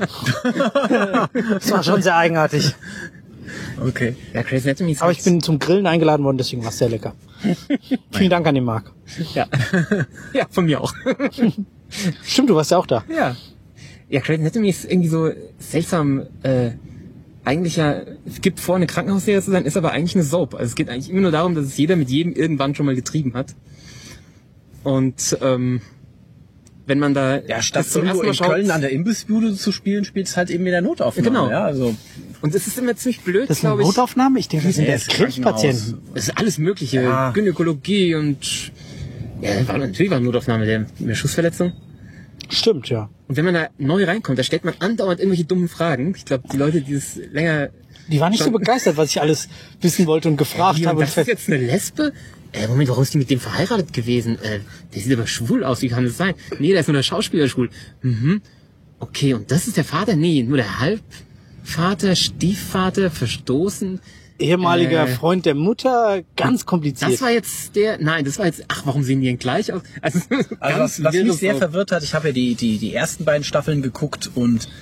Das war schon sehr eigenartig. Okay. Ja, Grey's Anatomy ist Aber ich bin zum Grillen eingeladen worden, deswegen war es sehr lecker. Vielen Dank an den Marc. Ja. Ja, von mir auch. Stimmt, du warst ja auch da. Ja. Ja, Grey's Anatomy ist irgendwie so seltsam, äh, eigentlich ja, es gibt vor, eine Krankenhausserie zu sein, ist aber eigentlich eine Soap. Also es geht eigentlich immer nur darum, dass es jeder mit jedem irgendwann schon mal getrieben hat. Und, ähm, wenn man da Ja, statt das zum irgendwo ersten in Mal Köln schaut, an der Imbissbude zu spielen, spielt es halt eben in der Notaufnahme. Genau. Ja, also, und es ist immer ziemlich blöd, Das ist eine glaube ich. Notaufnahme? Ich denke, das sind Nee, ja es ist Krebspatienten. Es ist alles Mögliche. Ja. Gynäkologie und, ja, war natürlich war eine Notaufnahme der, der Schussverletzung. Stimmt, ja. Und wenn man da neu reinkommt, da stellt man andauernd irgendwelche dummen Fragen. Ich glaube, die Leute, die es länger... Die waren nicht so Schon- begeistert, was ich alles wissen wollte und gefragt Wie, habe. und Und das ist fest. jetzt eine Lesbe? Äh, Moment, warum ist die mit dem verheiratet gewesen? Äh, der sieht aber schwul aus, wie kann das sein? Nee, der ist nur der Schauspieler schwul. Mhm. Okay, und das ist der Vater? Nee, nur der Halbvater, Stiefvater, verstoßen. Ehemaliger Äh, Freund der Mutter, ganz kompliziert. Das war jetzt der... Nein, das war jetzt... Ach, warum sehen die denn gleich aus? Also, also was, was mich wirres sehr Au- verwirrt hat, ich habe ja die, die, die ersten beiden Staffeln geguckt und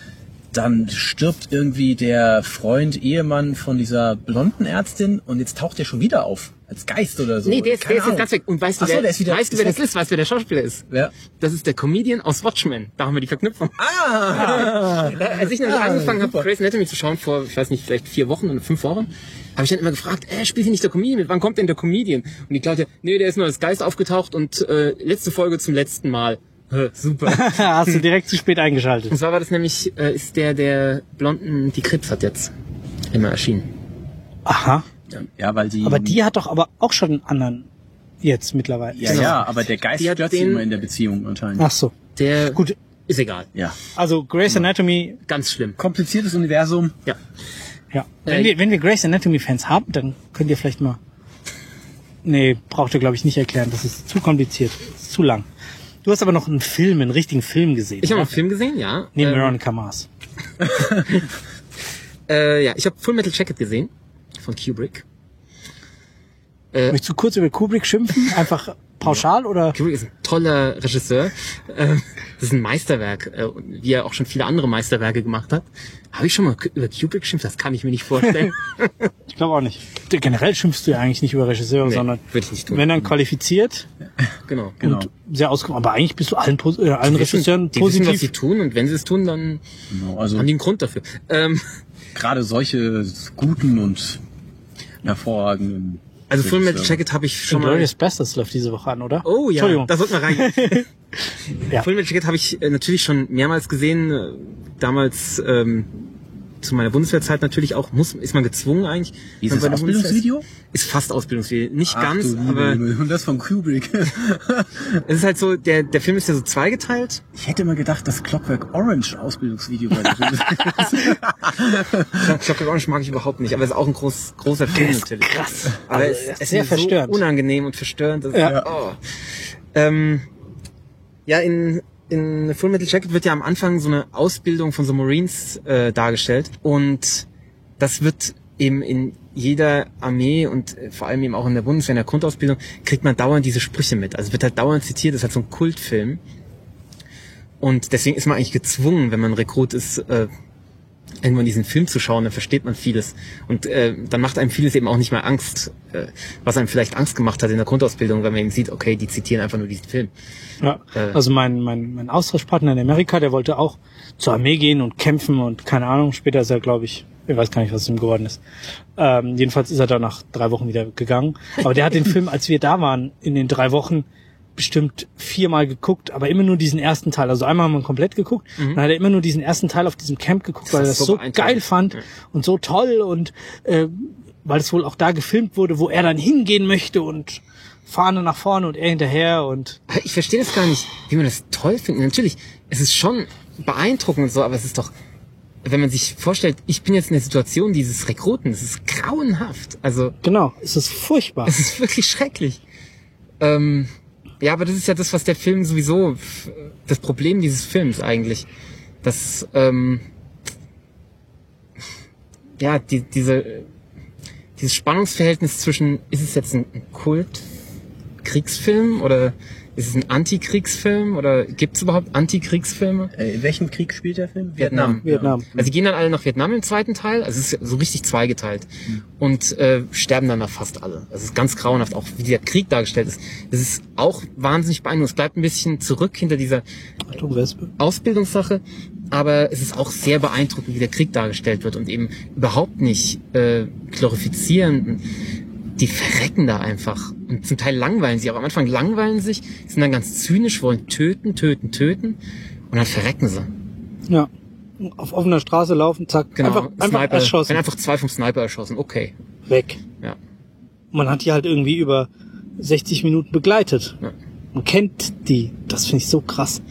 dann stirbt irgendwie der Freund, Ehemann von dieser blonden Ärztin und jetzt taucht er schon wieder auf. Als Geist oder so. Nee, der ist, der ist jetzt ganz weg. Und weißt du, Ach so, wer, der ist wieder- weißt du, ist wer das weg. ist? Weißt du, wer der Schauspieler ist? Wer? Das ist der Comedian aus Watchmen. Da haben wir die Verknüpfung. Ah! Äh, Als ich nämlich Ah, angefangen habe, super. Grey's Anatomy zu schauen, vor, ich weiß nicht, vielleicht vier Wochen oder fünf Wochen, habe ich dann immer gefragt, äh, spielt hier nicht der Comedian mit? Wann kommt denn der Comedian? Und die Claudia, nee, der ist nur als Geist aufgetaucht und äh, letzte Folge zum letzten Mal. Hä, super. Hast du direkt zu spät eingeschaltet. Und zwar war das nämlich, äh, ist der, der Blonden, die Krebs hat jetzt immer erschienen. Aha. Ja, weil die... Aber die hat doch aber auch schon einen anderen jetzt mittlerweile. Ja, Genau. ja, aber der Geist Die hat stört sie den- immer in der Beziehung anscheinend. Ach so. Der, Gut. ist egal. Ja. Also Grey's Anatomy, Ganz schlimm. Kompliziertes Universum. Ja. ja. Wenn Äh, wir, wenn wir Grey's Anatomy Fans haben, dann könnt ihr vielleicht mal... Nee, braucht ihr glaube ich nicht erklären. Das ist zu kompliziert. Das ist zu lang. Du hast aber noch einen Film, einen richtigen Film gesehen. Ich habe oder? einen Film gesehen, ja. Neben Ähm, Veronica Mars. äh, ja, ich habe Full Metal Jacket gesehen von Kubrick. Möchtest du kurz über Kubrick schimpfen? Einfach pauschal oder? Kubrick ist ein toller Regisseur. Ähm, Das ist ein Meisterwerk, äh, wie er auch schon viele andere Meisterwerke gemacht hat. Habe ich schon mal über Kubrick geschimpft? Das kann ich mir nicht vorstellen. Ich glaube auch nicht. Generell schimpfst du ja eigentlich nicht über Regisseure, Nee, sondern würde ich nicht tun. wenn dann qualifiziert Genau. Genau. und sehr ausgewogen. Aber eigentlich bist du allen, Pos- äh, allen Die wissen, Regisseuren die wissen, was sie positiv. tun, und wenn sie es tun, dann Genau, also haben die einen Grund dafür. Ähm, gerade solche guten und hervorragenden... also Full Metal Regisseure. Jacket habe ich schon mal... Glorious Bastards läuft diese Woche an, oder? Oh ja, Entschuldigung. da sollten wir rein. Ja. Full Metal Jacket habe ich äh, natürlich schon mehrmals gesehen. Äh, damals ähm, zu meiner Bundeswehrzeit natürlich auch. Muss ist man gezwungen eigentlich. Wie ist wenn das man bei der Bundeswehr Ausbildungsvideo? Ist, ist fast Ausbildungsvideo. Nicht Ach, ganz, du liebe aber Himmel. Und das von Kubrick. es ist halt so, der, der Film ist ja so zweigeteilt. Ich hätte mal gedacht, das Clockwork Orange Ausbildungsvideo bei der Bundeswehr. Clockwork Orange mag ich überhaupt nicht, aber es ist auch ein groß, großer Film natürlich. Krass. Aber Also, es, er ist es sehr ist so verstörend. unangenehm und verstörend. Das Ja. ist, oh. ähm, ja, in, in Full Metal Jacket wird ja am Anfang so eine Ausbildung von so Marines äh, dargestellt, und das wird eben in jeder Armee und äh, vor allem eben auch in der Bundeswehr, in der Grundausbildung, kriegt man dauernd diese Sprüche mit. Also wird halt dauernd zitiert, das ist halt so ein Kultfilm. Und deswegen ist man eigentlich gezwungen, wenn man Rekrut ist, äh, irgendwann diesen Film zu schauen, dann versteht man vieles. Und äh, dann macht einem vieles eben auch nicht mehr Angst, äh, was einem vielleicht Angst gemacht hat in der Grundausbildung, wenn man eben sieht, okay, die zitieren einfach nur diesen Film. Ja. Äh. Also mein, mein, mein Austauschpartner in Amerika, der wollte auch zur Armee gehen und kämpfen und keine Ahnung. Später ist er, glaube ich, ich weiß gar nicht, was ihm geworden ist. Ähm, jedenfalls ist er da nach drei Wochen wieder gegangen. Aber der hat den Film, als wir da waren, in den drei Wochen bestimmt viermal geguckt, aber immer nur diesen ersten Teil. Also einmal haben wir ihn komplett geguckt, dann hat er immer nur diesen ersten Teil auf diesem Camp geguckt, Das weil er ist das so so beeindruckend. geil fand Ja. und so toll und äh, weil es wohl auch da gefilmt wurde, wo er dann hingehen möchte und Fahne nach vorne und er hinterher und Ich verstehe das gar nicht, wie man das toll findet. Natürlich, es ist schon beeindruckend und so, aber es ist doch, wenn man sich vorstellt, ich bin jetzt in der Situation dieses Rekruten, das ist grauenhaft. Also, genau, es ist furchtbar. es ist wirklich schrecklich. Ähm, ja, aber das ist ja das, was der Film sowieso, das Problem dieses Films eigentlich, dass, ähm, ja, die, diese, dieses Spannungsverhältnis zwischen, ist es jetzt ein Kult-Kriegsfilm oder ist es ein Antikriegsfilm oder gibt es überhaupt Antikriegsfilme? Äh, in welchem Krieg spielt der Film? Vietnam. Vietnam. Also die gehen dann alle nach Vietnam im zweiten Teil, also es ist so richtig zweigeteilt und äh, sterben dann fast alle. Das ist ganz grauenhaft, auch wie der Krieg dargestellt ist. Es ist auch wahnsinnig beeindruckend. Es bleibt ein bisschen zurück hinter dieser Achtung, Wespe. Ausbildungssache, aber es ist auch sehr beeindruckend, wie der Krieg dargestellt wird und eben überhaupt nicht äh, glorifizieren. Die verrecken da einfach und zum Teil langweilen sie, aber am Anfang langweilen sich, sind dann ganz zynisch, wollen töten, töten, töten und dann verrecken sie. Ja. Auf offener Straße laufen, zack, Genau, einfach, einfach Sniper, erschossen, werden einfach zwei vom Sniper erschossen, okay. weg. Ja. Man hat die halt irgendwie über sechzig Minuten begleitet. Ja. Man kennt die. Das finde ich so krass.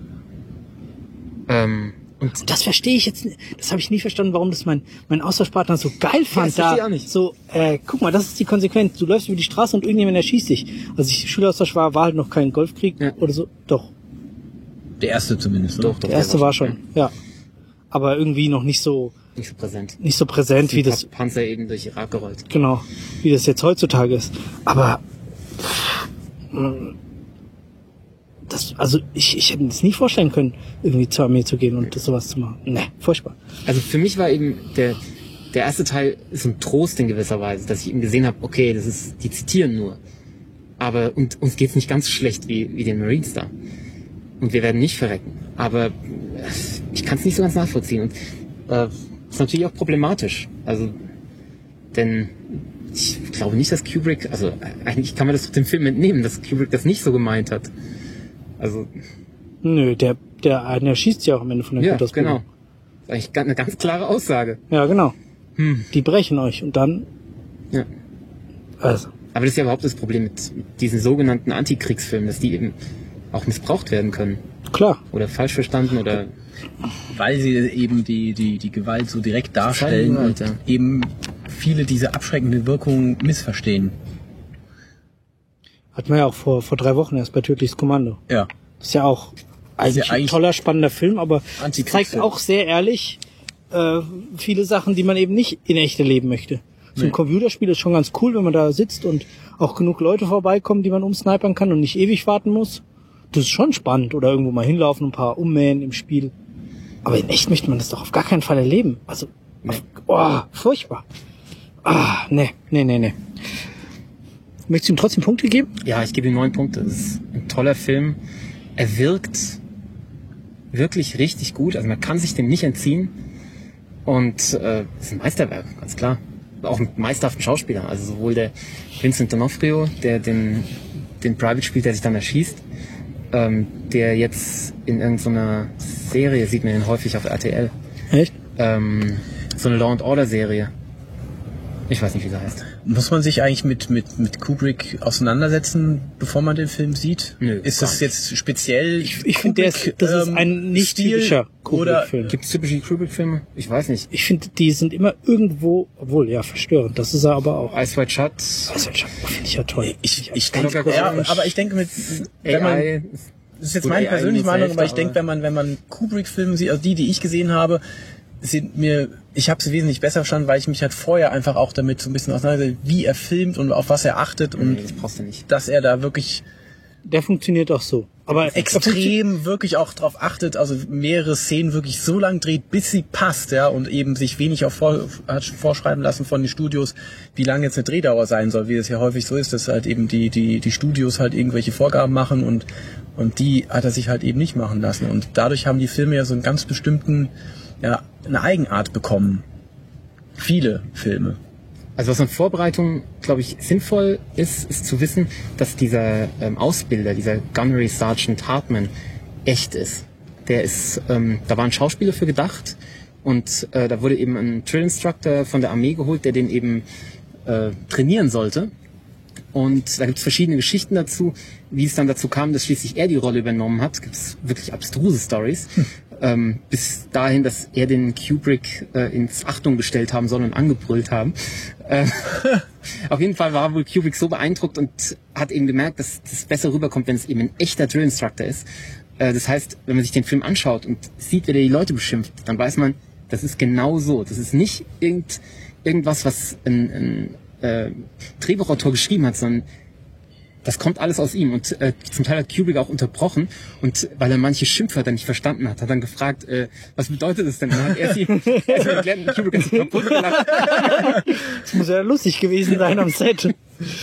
Ähm, und Und das verstehe ich jetzt nicht. Das habe ich nie verstanden, warum das mein, mein Austauschpartner so geil fand. das verstehe ich da auch nicht. So, äh, guck mal, das ist die Konsequenz. Du läufst über die Straße und irgendjemand erschießt dich. Als ich Schüleraustausch war, war halt noch kein Golfkrieg Ja. oder so. Doch, Der erste zumindest. oder? Doch, doch. der erste der war war schon, ja. Aber irgendwie noch nicht so, nicht so präsent. nicht so präsent, wie Die das, Pa- Panzer eben durch Irak gerollt. genau, wie das jetzt heutzutage ist. Aber, mh, das, also ich, ich hätte mir das nie vorstellen können, irgendwie zur Armee zu gehen und das sowas zu machen. Ne, furchtbar. Also für mich war eben der, der erste Teil ist ein Trost in gewisser Weise, dass ich eben gesehen habe, okay, das ist, die zitieren nur. Aber und, uns geht's nicht ganz so schlecht wie, wie den Marines da. Und wir werden nicht verrecken. Aber ich kann es nicht so ganz nachvollziehen. Und äh, ist natürlich auch problematisch. Also, denn ich glaube nicht, dass Kubrick, also eigentlich kann man das dem Film entnehmen, dass Kubrick das nicht so gemeint hat. Also. Nö, der, der einer erschießt ja auch am Ende von der Ja, Grundausbildung. genau. Das ist eigentlich eine ganz klare Aussage. Ja, genau. Hm. Die brechen euch und dann. Ja. Also. Aber das ist ja überhaupt das Problem mit, mit diesen sogenannten Antikriegsfilmen, dass die eben auch missbraucht werden können. Klar. Oder falsch verstanden oder. Weil sie eben die, die, die Gewalt so direkt darstellen Gewalt, und ja. eben viele diese abschreckende Wirkung missverstehen. Hatten wir ja auch vor, vor drei Wochen erst bei Tödliches Kommando. Ja. Das ist ja auch eigentlich, ja eigentlich ein toller, spannender Film, aber es Antikriegsfilm. zeigt auch sehr ehrlich äh, viele Sachen, die man eben nicht in echt erleben möchte. So ein Nee. Computerspiel ist schon ganz cool, wenn man da sitzt und auch genug Leute vorbeikommen, die man umsnipern kann und nicht ewig warten muss. Das ist schon spannend. Oder irgendwo mal hinlaufen, ein paar ummähen im Spiel. Aber in echt möchte man das doch auf gar keinen Fall erleben. Also, auf, oh, furchtbar. Ah, nee, nee, nee, nee. Möchtest du ihm trotzdem Punkte geben? Ja, ich gebe ihm neun Punkte. Das ist ein toller Film. Er wirkt wirklich richtig gut. Also man kann sich dem nicht entziehen. Und äh, ist ein Meisterwerk, ganz klar. Auch mit meisterhaften Schauspielern. Also sowohl der Vincent D'Onofrio, der den, den Private spielt, der sich dann erschießt, ähm, der jetzt in irgendeiner Serie, sieht man ihn häufig auf R T L, Echt? ähm, so eine Law and Order Serie. Ich weiß nicht, wie sie heißt. Muss man sich eigentlich mit, mit, mit Kubrick auseinandersetzen, bevor man den Film sieht? Nö, ist gar das jetzt speziell? Ich, ich finde, der ist- das ist ähm, ein nicht Stil typischer oder Kubrick-Film. Gibt es typische Kubrick-Filme? Ich weiß nicht. Ich finde, die sind immer irgendwo, obwohl, ja, verstörend. Das ist er aber auch. Ice White Shut, Also, finde ich ja toll. ich, ich ganz denke, groß- ja, aber ich denke mit, wenn man, A I. das ist jetzt Gut, meine A I persönliche muss Meinung, Hälfte, aber ich denke, aber- wenn man, wenn man Kubrick-Filme sieht, also die, die ich gesehen habe, sind mir, ich habe sie wesentlich besser verstanden, weil ich mich halt vorher einfach auch damit so ein bisschen auseinandersetze, wie er filmt und auf was er achtet und Nee, das brauchst du nicht. dass er da wirklich Der funktioniert auch so. Aber er funktio- extrem wirklich auch drauf achtet, also mehrere Szenen wirklich so lang dreht, bis sie passt, ja, und eben sich wenig auch vor, hat vorschreiben lassen von den Studios, wie lang jetzt eine Drehdauer sein soll, wie es ja häufig so ist, dass halt eben die, die, die Studios halt irgendwelche Vorgaben machen und, und die hat er sich halt eben nicht machen lassen. Und dadurch haben die Filme ja so einen ganz bestimmten, ja, eine Eigenart bekommen. Viele Filme. Also was in Vorbereitung, glaube ich, sinnvoll ist, ist zu wissen, dass dieser ähm, Ausbilder, dieser Gunnery Sergeant Hartman, echt ist. Der ist, ähm, da war ein Schauspieler für gedacht und äh, da wurde eben ein Drill Instructor von der Armee geholt, der den eben äh, trainieren sollte. Und da gibt es verschiedene Geschichten dazu, wie es dann dazu kam, dass schließlich er die Rolle übernommen hat. Gibt es wirklich abstruse Stories. Hm. Ähm, bis dahin, dass er den Kubrick äh, ins Achtung gestellt haben soll und angebrüllt haben. Äh, auf jeden Fall war wohl Kubrick so beeindruckt und hat eben gemerkt, dass das besser rüberkommt, wenn es eben ein echter Drill Instructor ist. Äh, das heißt, wenn man sich den Film anschaut und sieht, wie der die Leute beschimpft, dann weiß man, das ist genau so. Das ist nicht irgend, irgendwas, was ein, ein äh, Drehbuchautor geschrieben hat, sondern das kommt alles aus ihm. Und äh, zum Teil hat Kubrick auch unterbrochen. Und weil er manche Schimpfwörter nicht verstanden hat, hat er dann gefragt, äh, was bedeutet das denn? Und dann hat er sie erst mal erklärt, und Kubrick hat sich kaputt gelacht. Das muss ja lustig gewesen sein am Set.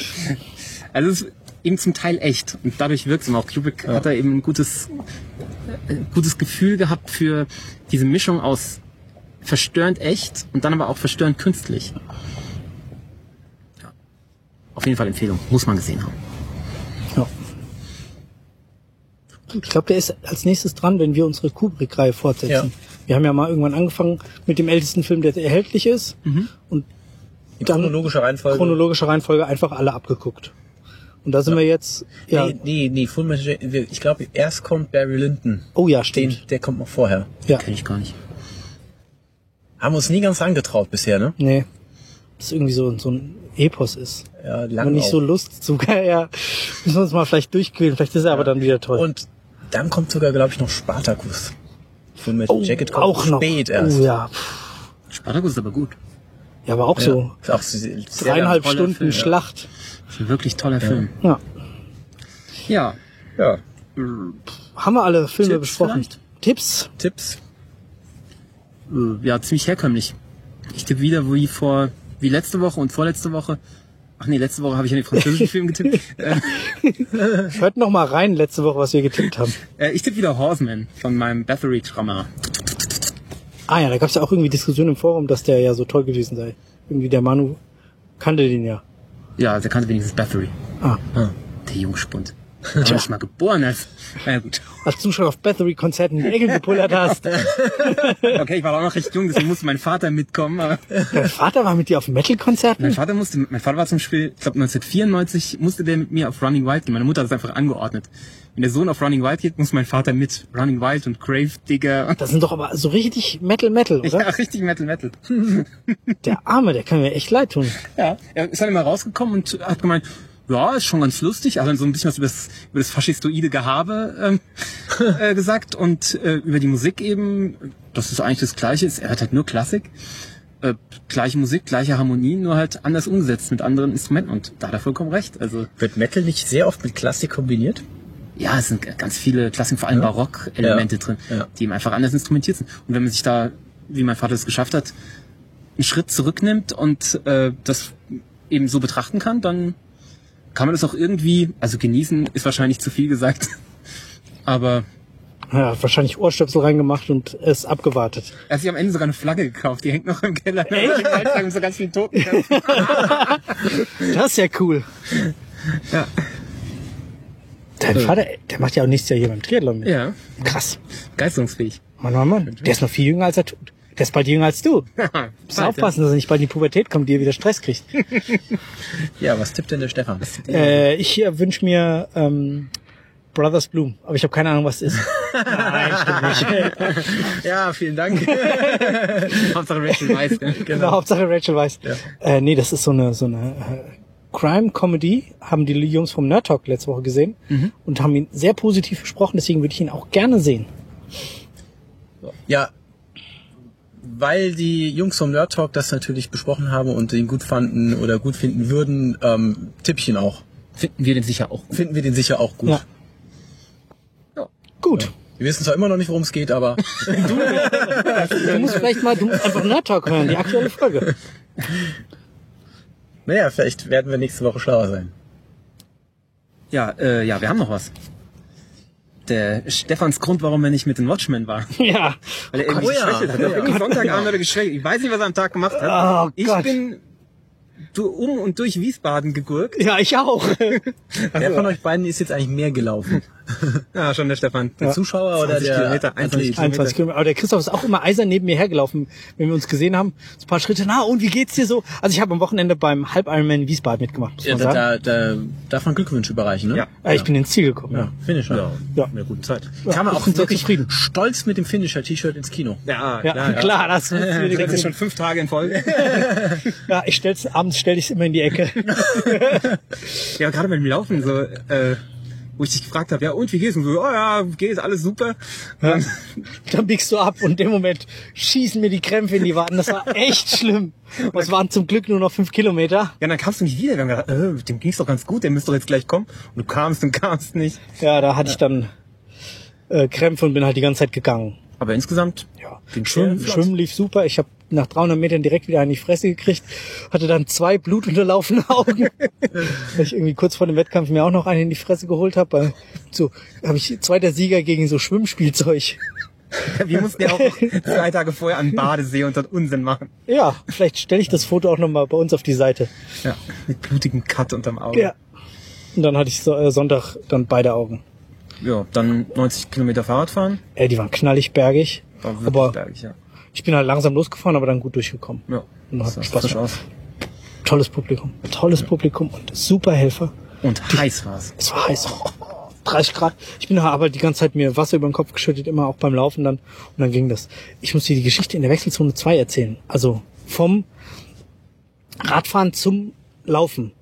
Also es ist eben zum Teil echt. Und dadurch wirkt es. Und auch Kubrick ja. hat da eben ein gutes, äh, gutes Gefühl gehabt für diese Mischung aus verstörend echt und dann aber auch verstörend künstlich. Ja. Auf jeden Fall Empfehlung. Muss man gesehen haben. Ja. Ich glaube, der ist als nächstes dran, wenn wir unsere Kubrick-Reihe fortsetzen. Ja. Wir haben ja mal irgendwann angefangen mit dem ältesten Film, der erhältlich ist. Mhm. Und in dann chronologischer Reihenfolge. chronologischer Reihenfolge einfach alle abgeguckt. Und da sind ja. wir jetzt... Ja. Nee, nee, nee, Full Metal, ich glaube, erst kommt Barry Lyndon. Oh ja, stimmt. Den, der kommt noch vorher. Ja. Kenn ich gar nicht. Haben wir uns nie ganz angetraut bisher, ne? Nee. Das ist irgendwie so, so ein Epos ist. Ja, lang und nicht auch. so Lust zu. Ja, müssen wir uns mal vielleicht durchquälen. Vielleicht ist er ja. aber dann wieder toll. Und dann kommt sogar, glaube ich, noch Spartacus. Full Metal oh, Jacket kommt auch noch. spät erst. Oh ja. Spartacus ist aber gut. Ja, aber auch ja. so. Ist auch sehr, dreieinhalb Stunden Film, Schlacht. Ja. Das ist ein wirklich toller ja. Film. Ja. Ja. Ja. Haben wir alle Filme Tipps besprochen? vielleicht? Tipps? Tipps? Äh, Ja, ziemlich herkömmlich. Ich tippe wieder wie vor, wie letzte Woche und vorletzte Woche. Ach nee, letzte Woche habe ich an den französischen Film getippt. Äh, Hört noch mal rein letzte Woche, was wir getippt haben. äh, ich tippe wieder Horseman von meinem Bathory-Drummer. Ah ja, da gab es ja auch irgendwie Diskussionen im Forum, dass der ja so toll gewesen sei. Irgendwie der Manu kannte den ja. Ja, der kannte wenigstens Bathory. Ah. Der Jungspund. Der war nicht mal geboren als. Na ja, gut. Als Zuschauer auf Bathory-Konzerten die Ecke gepullert hast. Okay, ich war auch noch recht jung, deswegen musste mein Vater mitkommen. Aber Dein Vater war mit dir auf Metal-Konzerten? mein Vater musste, mein Vater war zum Beispiel, ich glaube neunzehnhundertvierundneunzig, musste der mit mir auf Running Wild gehen. Meine Mutter hat es einfach angeordnet. Wenn der Sohn auf Running Wild geht, muss mein Vater mit. Running Wild und Grave Digger. Und Das sind doch aber so richtig Metal-Metal, oder? ja, richtig Metal Metal. Der Arme, der kann mir echt leid tun. Ja, er ist halt immer rausgekommen und hat gemeint, ja, ist schon ganz lustig. Er hat dann so ein bisschen was über das, über das faschistoide Gehabe ähm, äh, gesagt und äh, über die Musik eben, dass es eigentlich das Gleiche ist. Er hat halt nur Klassik, äh, gleiche Musik, gleiche Harmonien, nur halt anders umgesetzt mit anderen Instrumenten und da hat er vollkommen recht. Also Wird Metal nicht sehr oft mit Klassik kombiniert? ja, es sind ganz viele Klassik, vor allem Ja. Barock-Elemente Ja. drin, Ja. die eben einfach anders instrumentiert sind. Und wenn man sich da, wie mein Vater es geschafft hat, einen Schritt zurücknimmt und äh, das eben so betrachten kann, dann kann man das auch irgendwie, also genießen ist wahrscheinlich zu viel gesagt, aber Ja, hat wahrscheinlich Ohrstöpsel reingemacht und es abgewartet. er hat sich am Ende sogar eine Flagge gekauft, die hängt noch im Keller. Echt? Mit so ganz vielen Toten. Das ist ja cool. Ja. Dein Vater, der macht ja auch nächstes Jahr hier beim Triathlon mit. Ja, Krass. begeisterungsfähig. Mann, Mann, Mann. Der ist noch viel jünger, als er tut. Der ist bald jünger als du. Muss aufpassen, dass er nicht bald in die Pubertät kommt, die er wieder Stress kriegt. Ja, was tippt denn der Stefan? äh, ich äh, wünsche mir ähm, Brothers Bloom, aber ich habe keine Ahnung, was es ist. Nein, stimmt nicht. Ja, vielen Dank. Hauptsache Rachel weiß. Gell? Genau, Hauptsache Rachel weiß. Ja. Äh, nee, das ist so eine so eine äh, Crime-Comedy, haben die Jungs vom Nerd Talk letzte Woche gesehen Mhm. und haben ihn sehr positiv besprochen, deswegen würde ich ihn auch gerne sehen. Ja, weil die Jungs vom Nerd Talk das natürlich besprochen haben und ihn gut fanden oder gut finden würden, ähm, Tippchen auch. Finden wir den sicher auch. Finden wir den sicher auch gut. Ja. Gut. Wir wissen zwar immer noch nicht, worum es geht, aber Du musst vielleicht mal, du musst einfach Nerd Talk hören, die aktuelle Folge. naja, vielleicht werden wir nächste Woche schlauer sein. Ja, äh, ja, wir haben noch was. Der Stefans Grund, warum er nicht mit den Watchmen war. Ja. Weil er irgendwie Oh ja, geschwächelt hat. oh Er ja. hat irgendwie Sonntagabend oder geschwächelt. Ich weiß nicht, was er am Tag gemacht hat. Oh ich Gott. bin du um und durch Wiesbaden gegurkt. Ja, ich auch. Wer von euch beiden ist jetzt eigentlich mehr gelaufen? Ja, schon der Stefan. Der Zuschauer oder zwanzig der Kilometer, Athlet? einundzwanzig Kilometer. Aber der Christoph ist auch immer eisern neben mir hergelaufen, wenn wir uns gesehen haben. So ein paar Schritte. Na, und wie geht's dir so? Also ich habe am Wochenende beim Halb-Ironman Wiesbaden mitgemacht, muss Ja, man da, sagen. da, da darf man Glückwünsche überreichen, ne? Ja. Ja, ich bin ins Ziel gekommen. Ja, Finisher. Ja. Ja. Eine gute Zeit. Ja, Kann man ich auch bin sehr wirklich zufrieden. stolz mit dem Finisher-T-Shirt ins Kino. Ja, Ja, klar. klar, das wissen wir die Ich ganze jetzt schon fünf Tage in Folge. Ja, ich stell's, abends stell ich's immer in die Ecke. Ja, gerade beim Laufen so, äh, wo ich dich gefragt habe, ja und wie geht's? Und so, oh ja, geht alles super. Ja. Dann biegst du ab und in dem Moment schießen mir die Krämpfe in die Waden. Das war echt schlimm. Und es waren zum Glück nur noch fünf Kilometer. Ja, dann kamst du nicht wieder. Wir haben gedacht, äh, dem ging's doch ganz gut, der müsste doch jetzt gleich kommen. Und du kamst und kamst nicht. Ja, da hatte ich dann äh, Krämpfe und bin halt die ganze Zeit gegangen. Aber insgesamt, Ja, ging Schwimmen, sehr flott. Schwimmen lief super. Ich habe nach dreihundert Metern direkt wieder in die Fresse gekriegt. Hatte dann zwei blutunterlaufene Augen. Weil ich irgendwie kurz vor dem Wettkampf mir auch noch einen in die Fresse geholt habe. So habe ich zweiter Sieger gegen so Schwimmspielzeug. Wir mussten ja auch zwei Tage vorher an den Badesee und dort Unsinn machen. Ja, vielleicht stelle ich das Foto auch nochmal bei uns auf die Seite. Ja, mit blutigem Cut unterm Auge. Ja. Und dann hatte ich so, äh, Sonntag dann beide Augen. Ja, dann neunzig Kilometer Fahrrad fahren. Äh, die waren knallig bergig. War wirklich Aber bergig, ja. ich bin halt langsam losgefahren, aber dann gut durchgekommen. Ja, Und hat sah Spaß frisch gemacht. aus. Tolles Publikum. Tolles Publikum und super Helfer. Und heiß war's. Es war heiß. dreißig Grad. Ich bin aber die ganze Zeit mir Wasser über den Kopf geschüttet, immer auch beim Laufen dann. Und dann ging das. Ich muss dir die Geschichte in der Wechselzone zwei erzählen. Also vom Radfahren zum Laufen.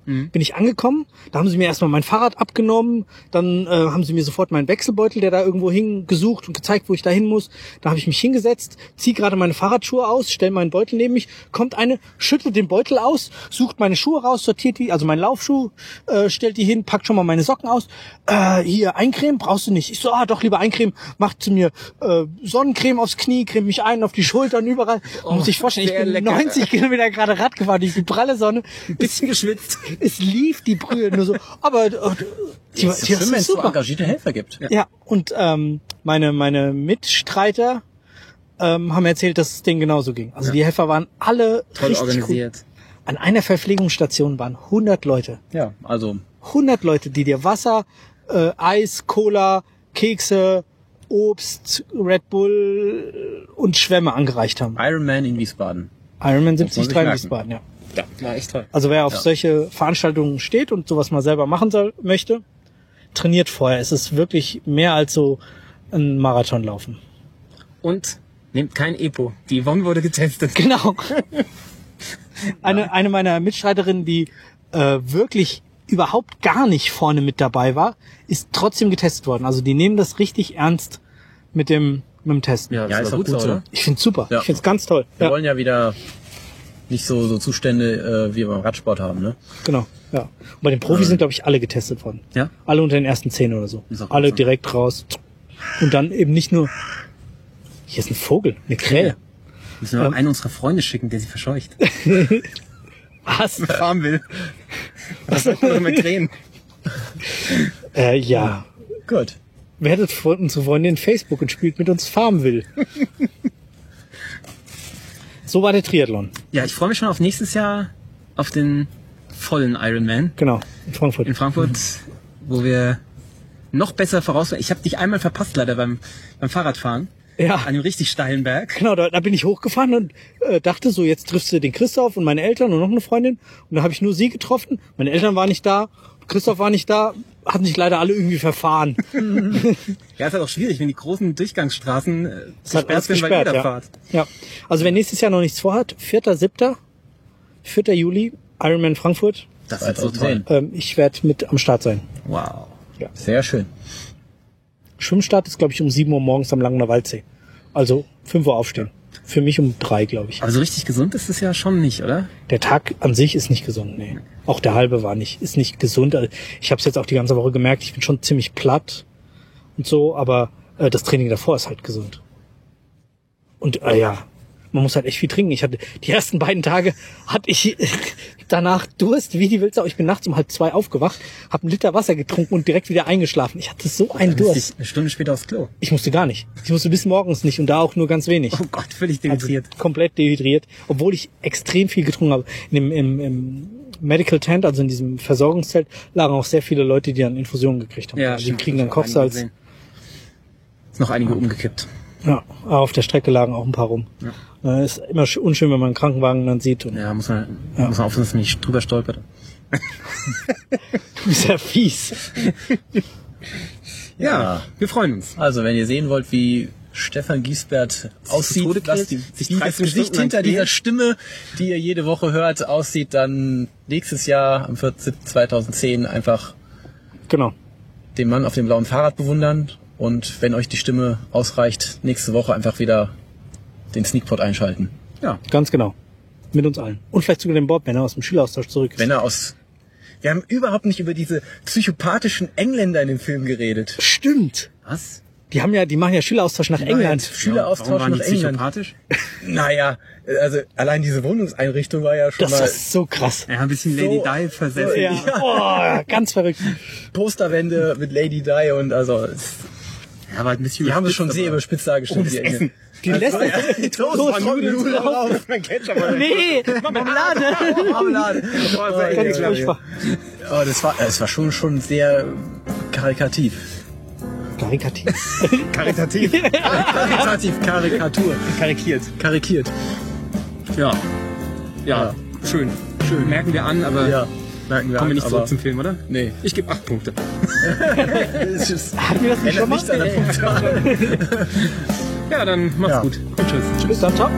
mhm. bin ich angekommen. Da haben sie mir erstmal mein Fahrrad abgenommen. Dann äh, haben sie mir sofort meinen Wechselbeutel, der da irgendwo hing, gesucht und gezeigt, wo ich da hin muss. Da habe ich mich hingesetzt, ziehe gerade meine Fahrradschuhe aus, stelle meinen Beutel neben mich. Kommt eine, schüttelt den Beutel aus, sucht meine Schuhe raus, sortiert die, also meinen Laufschuh, äh, stellt die hin, packt schon mal meine Socken aus. Äh, hier, Eincreme brauchst du nicht. Ich so, ah, doch lieber Eincreme. Macht zu mir äh, Sonnencreme aufs Knie, creme mich ein, auf die Schultern, überall. Man oh, muss sich vorstellen, ich bin lecker. neunzig Kilometer gerade Rad gefahren, durch die pralle Sonne. Ein bisschen geschwitzt. Es lief die Brühe nur so. Aber äh, die, das ist die, schön, wenn es so engagierte Helfer gibt. Ja, ja. Und ähm, meine meine Mitstreiter ähm, haben erzählt, dass es denen genauso ging. Also ja. die Helfer waren alle toll richtig organisiert. Cool. An einer Verpflegungsstation waren hundert Leute. Ja, also hundert Leute, die dir Wasser, äh, Eis, Cola, Kekse, Obst, Red Bull und Schwämme angereicht haben. Ironman in Wiesbaden. Ironman siebzig drei in Wiesbaden, ja. Ja, war echt toll. Also wer auf ja. solche Veranstaltungen steht und sowas mal selber machen soll, möchte, trainiert vorher. Es ist wirklich mehr als so ein Marathon laufen. Und nehmt kein Epo. Die Yvonne wurde getestet. Genau. eine, eine meiner Mitstreiterinnen, die äh, wirklich überhaupt gar nicht vorne mit dabei war, ist trotzdem getestet worden. Also die nehmen das richtig ernst mit dem mit dem Testen. Ja, ja ist, ist gut so, oder? Ich find's super. Ja. Ich find's ganz toll. Wir ja. wollen ja wieder nicht so so Zustände äh, wie beim Radsport haben, ne? Genau. Ja. Und bei den Profis ähm. sind, glaube ich, alle getestet worden. Ja. Alle unter den ersten zehn oder so. Alle direkt raus. Und dann eben nicht nur. Hier ist ein Vogel, eine Krähe. Müssen wir ähm. einen unserer Freunde schicken, der sie verscheucht. Was? Farmen will. Was soll man immer krähen? Äh, ja. Gut. Werdet von unsere Freundin Facebook und spielt mit uns Farmville. So war der Triathlon. Ja, ich freue mich schon auf nächstes Jahr auf den vollen Ironman. Genau, in Frankfurt. In Frankfurt, mhm. wo wir noch besser voraus... Ich habe dich einmal verpasst leider beim, beim Fahrradfahren. Ja. An dem richtig steilen Berg. Genau, da, da bin ich hochgefahren und äh, dachte so, jetzt triffst du den Christoph und meine Eltern und noch eine Freundin. Und da habe ich nur sie getroffen. Meine Eltern waren nicht da, Christoph war nicht da, hatten sich leider alle irgendwie verfahren. Ja, ist halt auch schwierig, wenn die großen Durchgangsstraßen äh, gesperrt sind bei jeder ja. Fahrt. Ja, also wer nächstes Jahr noch nichts vorhat, vierter siebter vierter Juli, Ironman Frankfurt. Das wird so toll. Ähm, ich werde mit am Start sein. Wow. Ja. Sehr schön. Schwimmstart ist, glaube ich, um sieben Uhr morgens am Langener Waldsee. Also fünf Uhr aufstehen. Für mich um drei, glaube ich. Aber so richtig gesund ist es ja schon nicht, oder? Der Tag an sich ist nicht gesund, nee. Auch der halbe war nicht, ist nicht gesund. Also ich habe es jetzt auch die ganze Woche gemerkt, ich bin schon ziemlich platt und so, aber äh, das Training davor ist halt gesund. Und äh, ja, man muss halt echt viel trinken. Ich hatte die ersten beiden Tage hatte ich danach Durst wie die Wildsau. Ich bin nachts um halb zwei aufgewacht, habe einen Liter Wasser getrunken und direkt wieder eingeschlafen. Ich hatte so einen Durst. Ich eine Stunde später aufs Klo. Ich musste gar nicht. Ich musste bis morgens nicht und da auch nur ganz wenig. Oh Gott, völlig dehydriert. Also komplett dehydriert, obwohl ich extrem viel getrunken habe. In dem, im, im Medical Tent, also in diesem Versorgungszelt, lagen auch sehr viele Leute, die dann Infusionen gekriegt haben. Ja, also die kriegen dann Kochsalz. Ist noch einige umgekippt. Ja, auf der Strecke lagen auch ein paar rum. Ja. Ist immer unschön, wenn man einen Krankenwagen dann sieht. Und ja, muss man, ja. muss man aufpassen, dass man nicht drüber stolpert. Du bist ja fies. ja, ja, wir freuen uns. Also, wenn ihr sehen wollt, wie Stefan Giesbert aussieht, was die, sich wie das Gesicht hinter dieser Stimme, die ihr jede Woche hört, aussieht, dann nächstes Jahr am vierten siebten zweitausendzehn einfach genau. den Mann auf dem blauen Fahrrad bewundern. Und wenn euch die Stimme ausreicht, nächste Woche einfach wieder den Sneakpot einschalten. Ja, ganz genau. Mit uns allen. Und vielleicht sogar den Bob, wenn er aus dem Schüleraustausch zurück ist. Wenn er aus... Wir haben überhaupt nicht über diese psychopathischen Engländer in dem Film geredet. Stimmt. Was? Die haben ja, die machen ja Schüleraustausch nach England. Ja, Schüleraustausch Warum waren nach die England. Psychopathisch? Naja, also allein diese Wohnungseinrichtung war ja schon das mal... Das ist so krass. Ja, ein bisschen so, Lady Di versetzt. Ja. Oh, ganz verrückt. Posterwände mit Lady Di und also... Ja, aber ein bisschen die haben es schon sehr überspitzt dargestellt. Oh, die Essen. Die lässt die Toast von Nudeln drauf. Nee, Marmelade. Marmelade. Oh, ganz furchtbar. Oh, das war, es war schon, schon sehr karikativ. Karikativ? Karitativ. Karitativ, Karikatur. Karikiert. Karikiert. Ja. Ja, ja. Schön. Schön. Merken wir an, aber... Ja. Merken wir Kommen an, wir nicht zurück zum Film, oder? Nee. Ich gebe acht Punkte. Hatten wir das nicht schon mal? Nichts an der Punktzahl. Ja, dann macht's ja. gut. Und tschüss. Tschüss. Bis dann, ciao.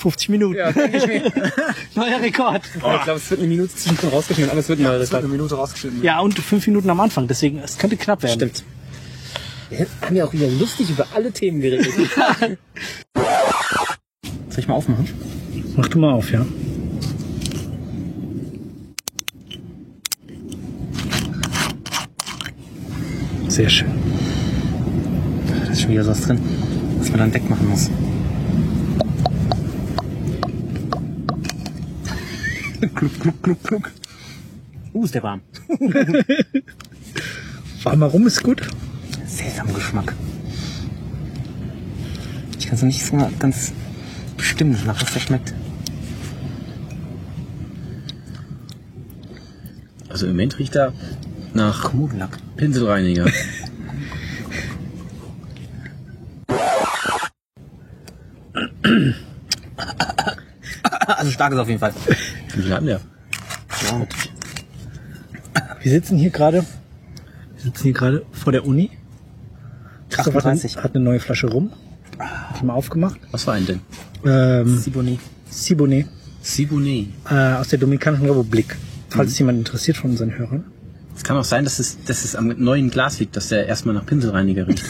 fünfzig Minuten. Ja, denke ich mir. Neuer Rekord. Oh. Ich glaube, es wird eine Minute zwischendrin rausgeschnitten, aber es wird ein neuer Das wird Rekord. eine Minute rausgeschnitten. Ja, und fünf Minuten am Anfang, deswegen, es könnte knapp werden. Stimmt. Wir haben ja auch wieder lustig über alle Themen geredet. Soll ich mal aufmachen? Mach du mal auf, ja. Sehr schön. Da ist schon wieder was drin, was man dann wegmachen muss. Kluck, kluck, kluck, kluck. Uh, ist der warm. Warmer rum ist gut. Sesamgeschmack. Ich kann es noch nicht so ganz bestimmen, nach was der schmeckt. Also im Moment riecht er nach Kommodenlack. Pinselreiniger. Also stark ist auf jeden Fall. Wie viel hatten der? Ja. Wir sitzen hier gerade, wir sitzen hier gerade vor der Uni. Christoph hat, achtunddreißig. eine- hat eine neue Flasche rum. Hat die mal aufgemacht. Was war ein denn? Ähm, Siboney. Siboney, Siboney. äh, aus der Dominikanischen Republik. Falls es jemand interessiert von unseren Hörern. Es kann auch sein, dass es, dass es am neuen Glas liegt, dass der erstmal nach Pinselreiniger riecht.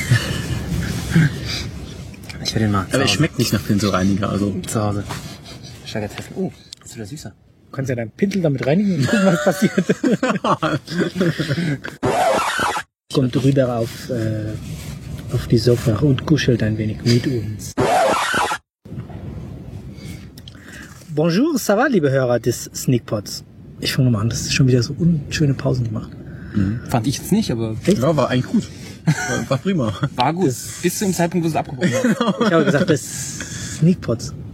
Ich will den mal. Aber es schmeckt nicht nach Pinselreiniger, also. Zu Hause. Steigert Heffen. Oh, ist wieder süßer. Du kannst ja deinen Pinsel damit reinigen und gucken, was passiert. Kommt rüber auf, äh, auf die Sofa und kuschelt ein wenig mit uns. Bonjour, ça va, liebe Hörer des Sneakpods. Ich fange mal an, das ist schon wieder so unschöne Pausen gemacht. Fand ich jetzt nicht, aber Ja, war eigentlich gut. War, war prima. war gut. Bis zu dem Zeitpunkt, wo es abgebrochen war. Ich habe gesagt, das Sneakpods.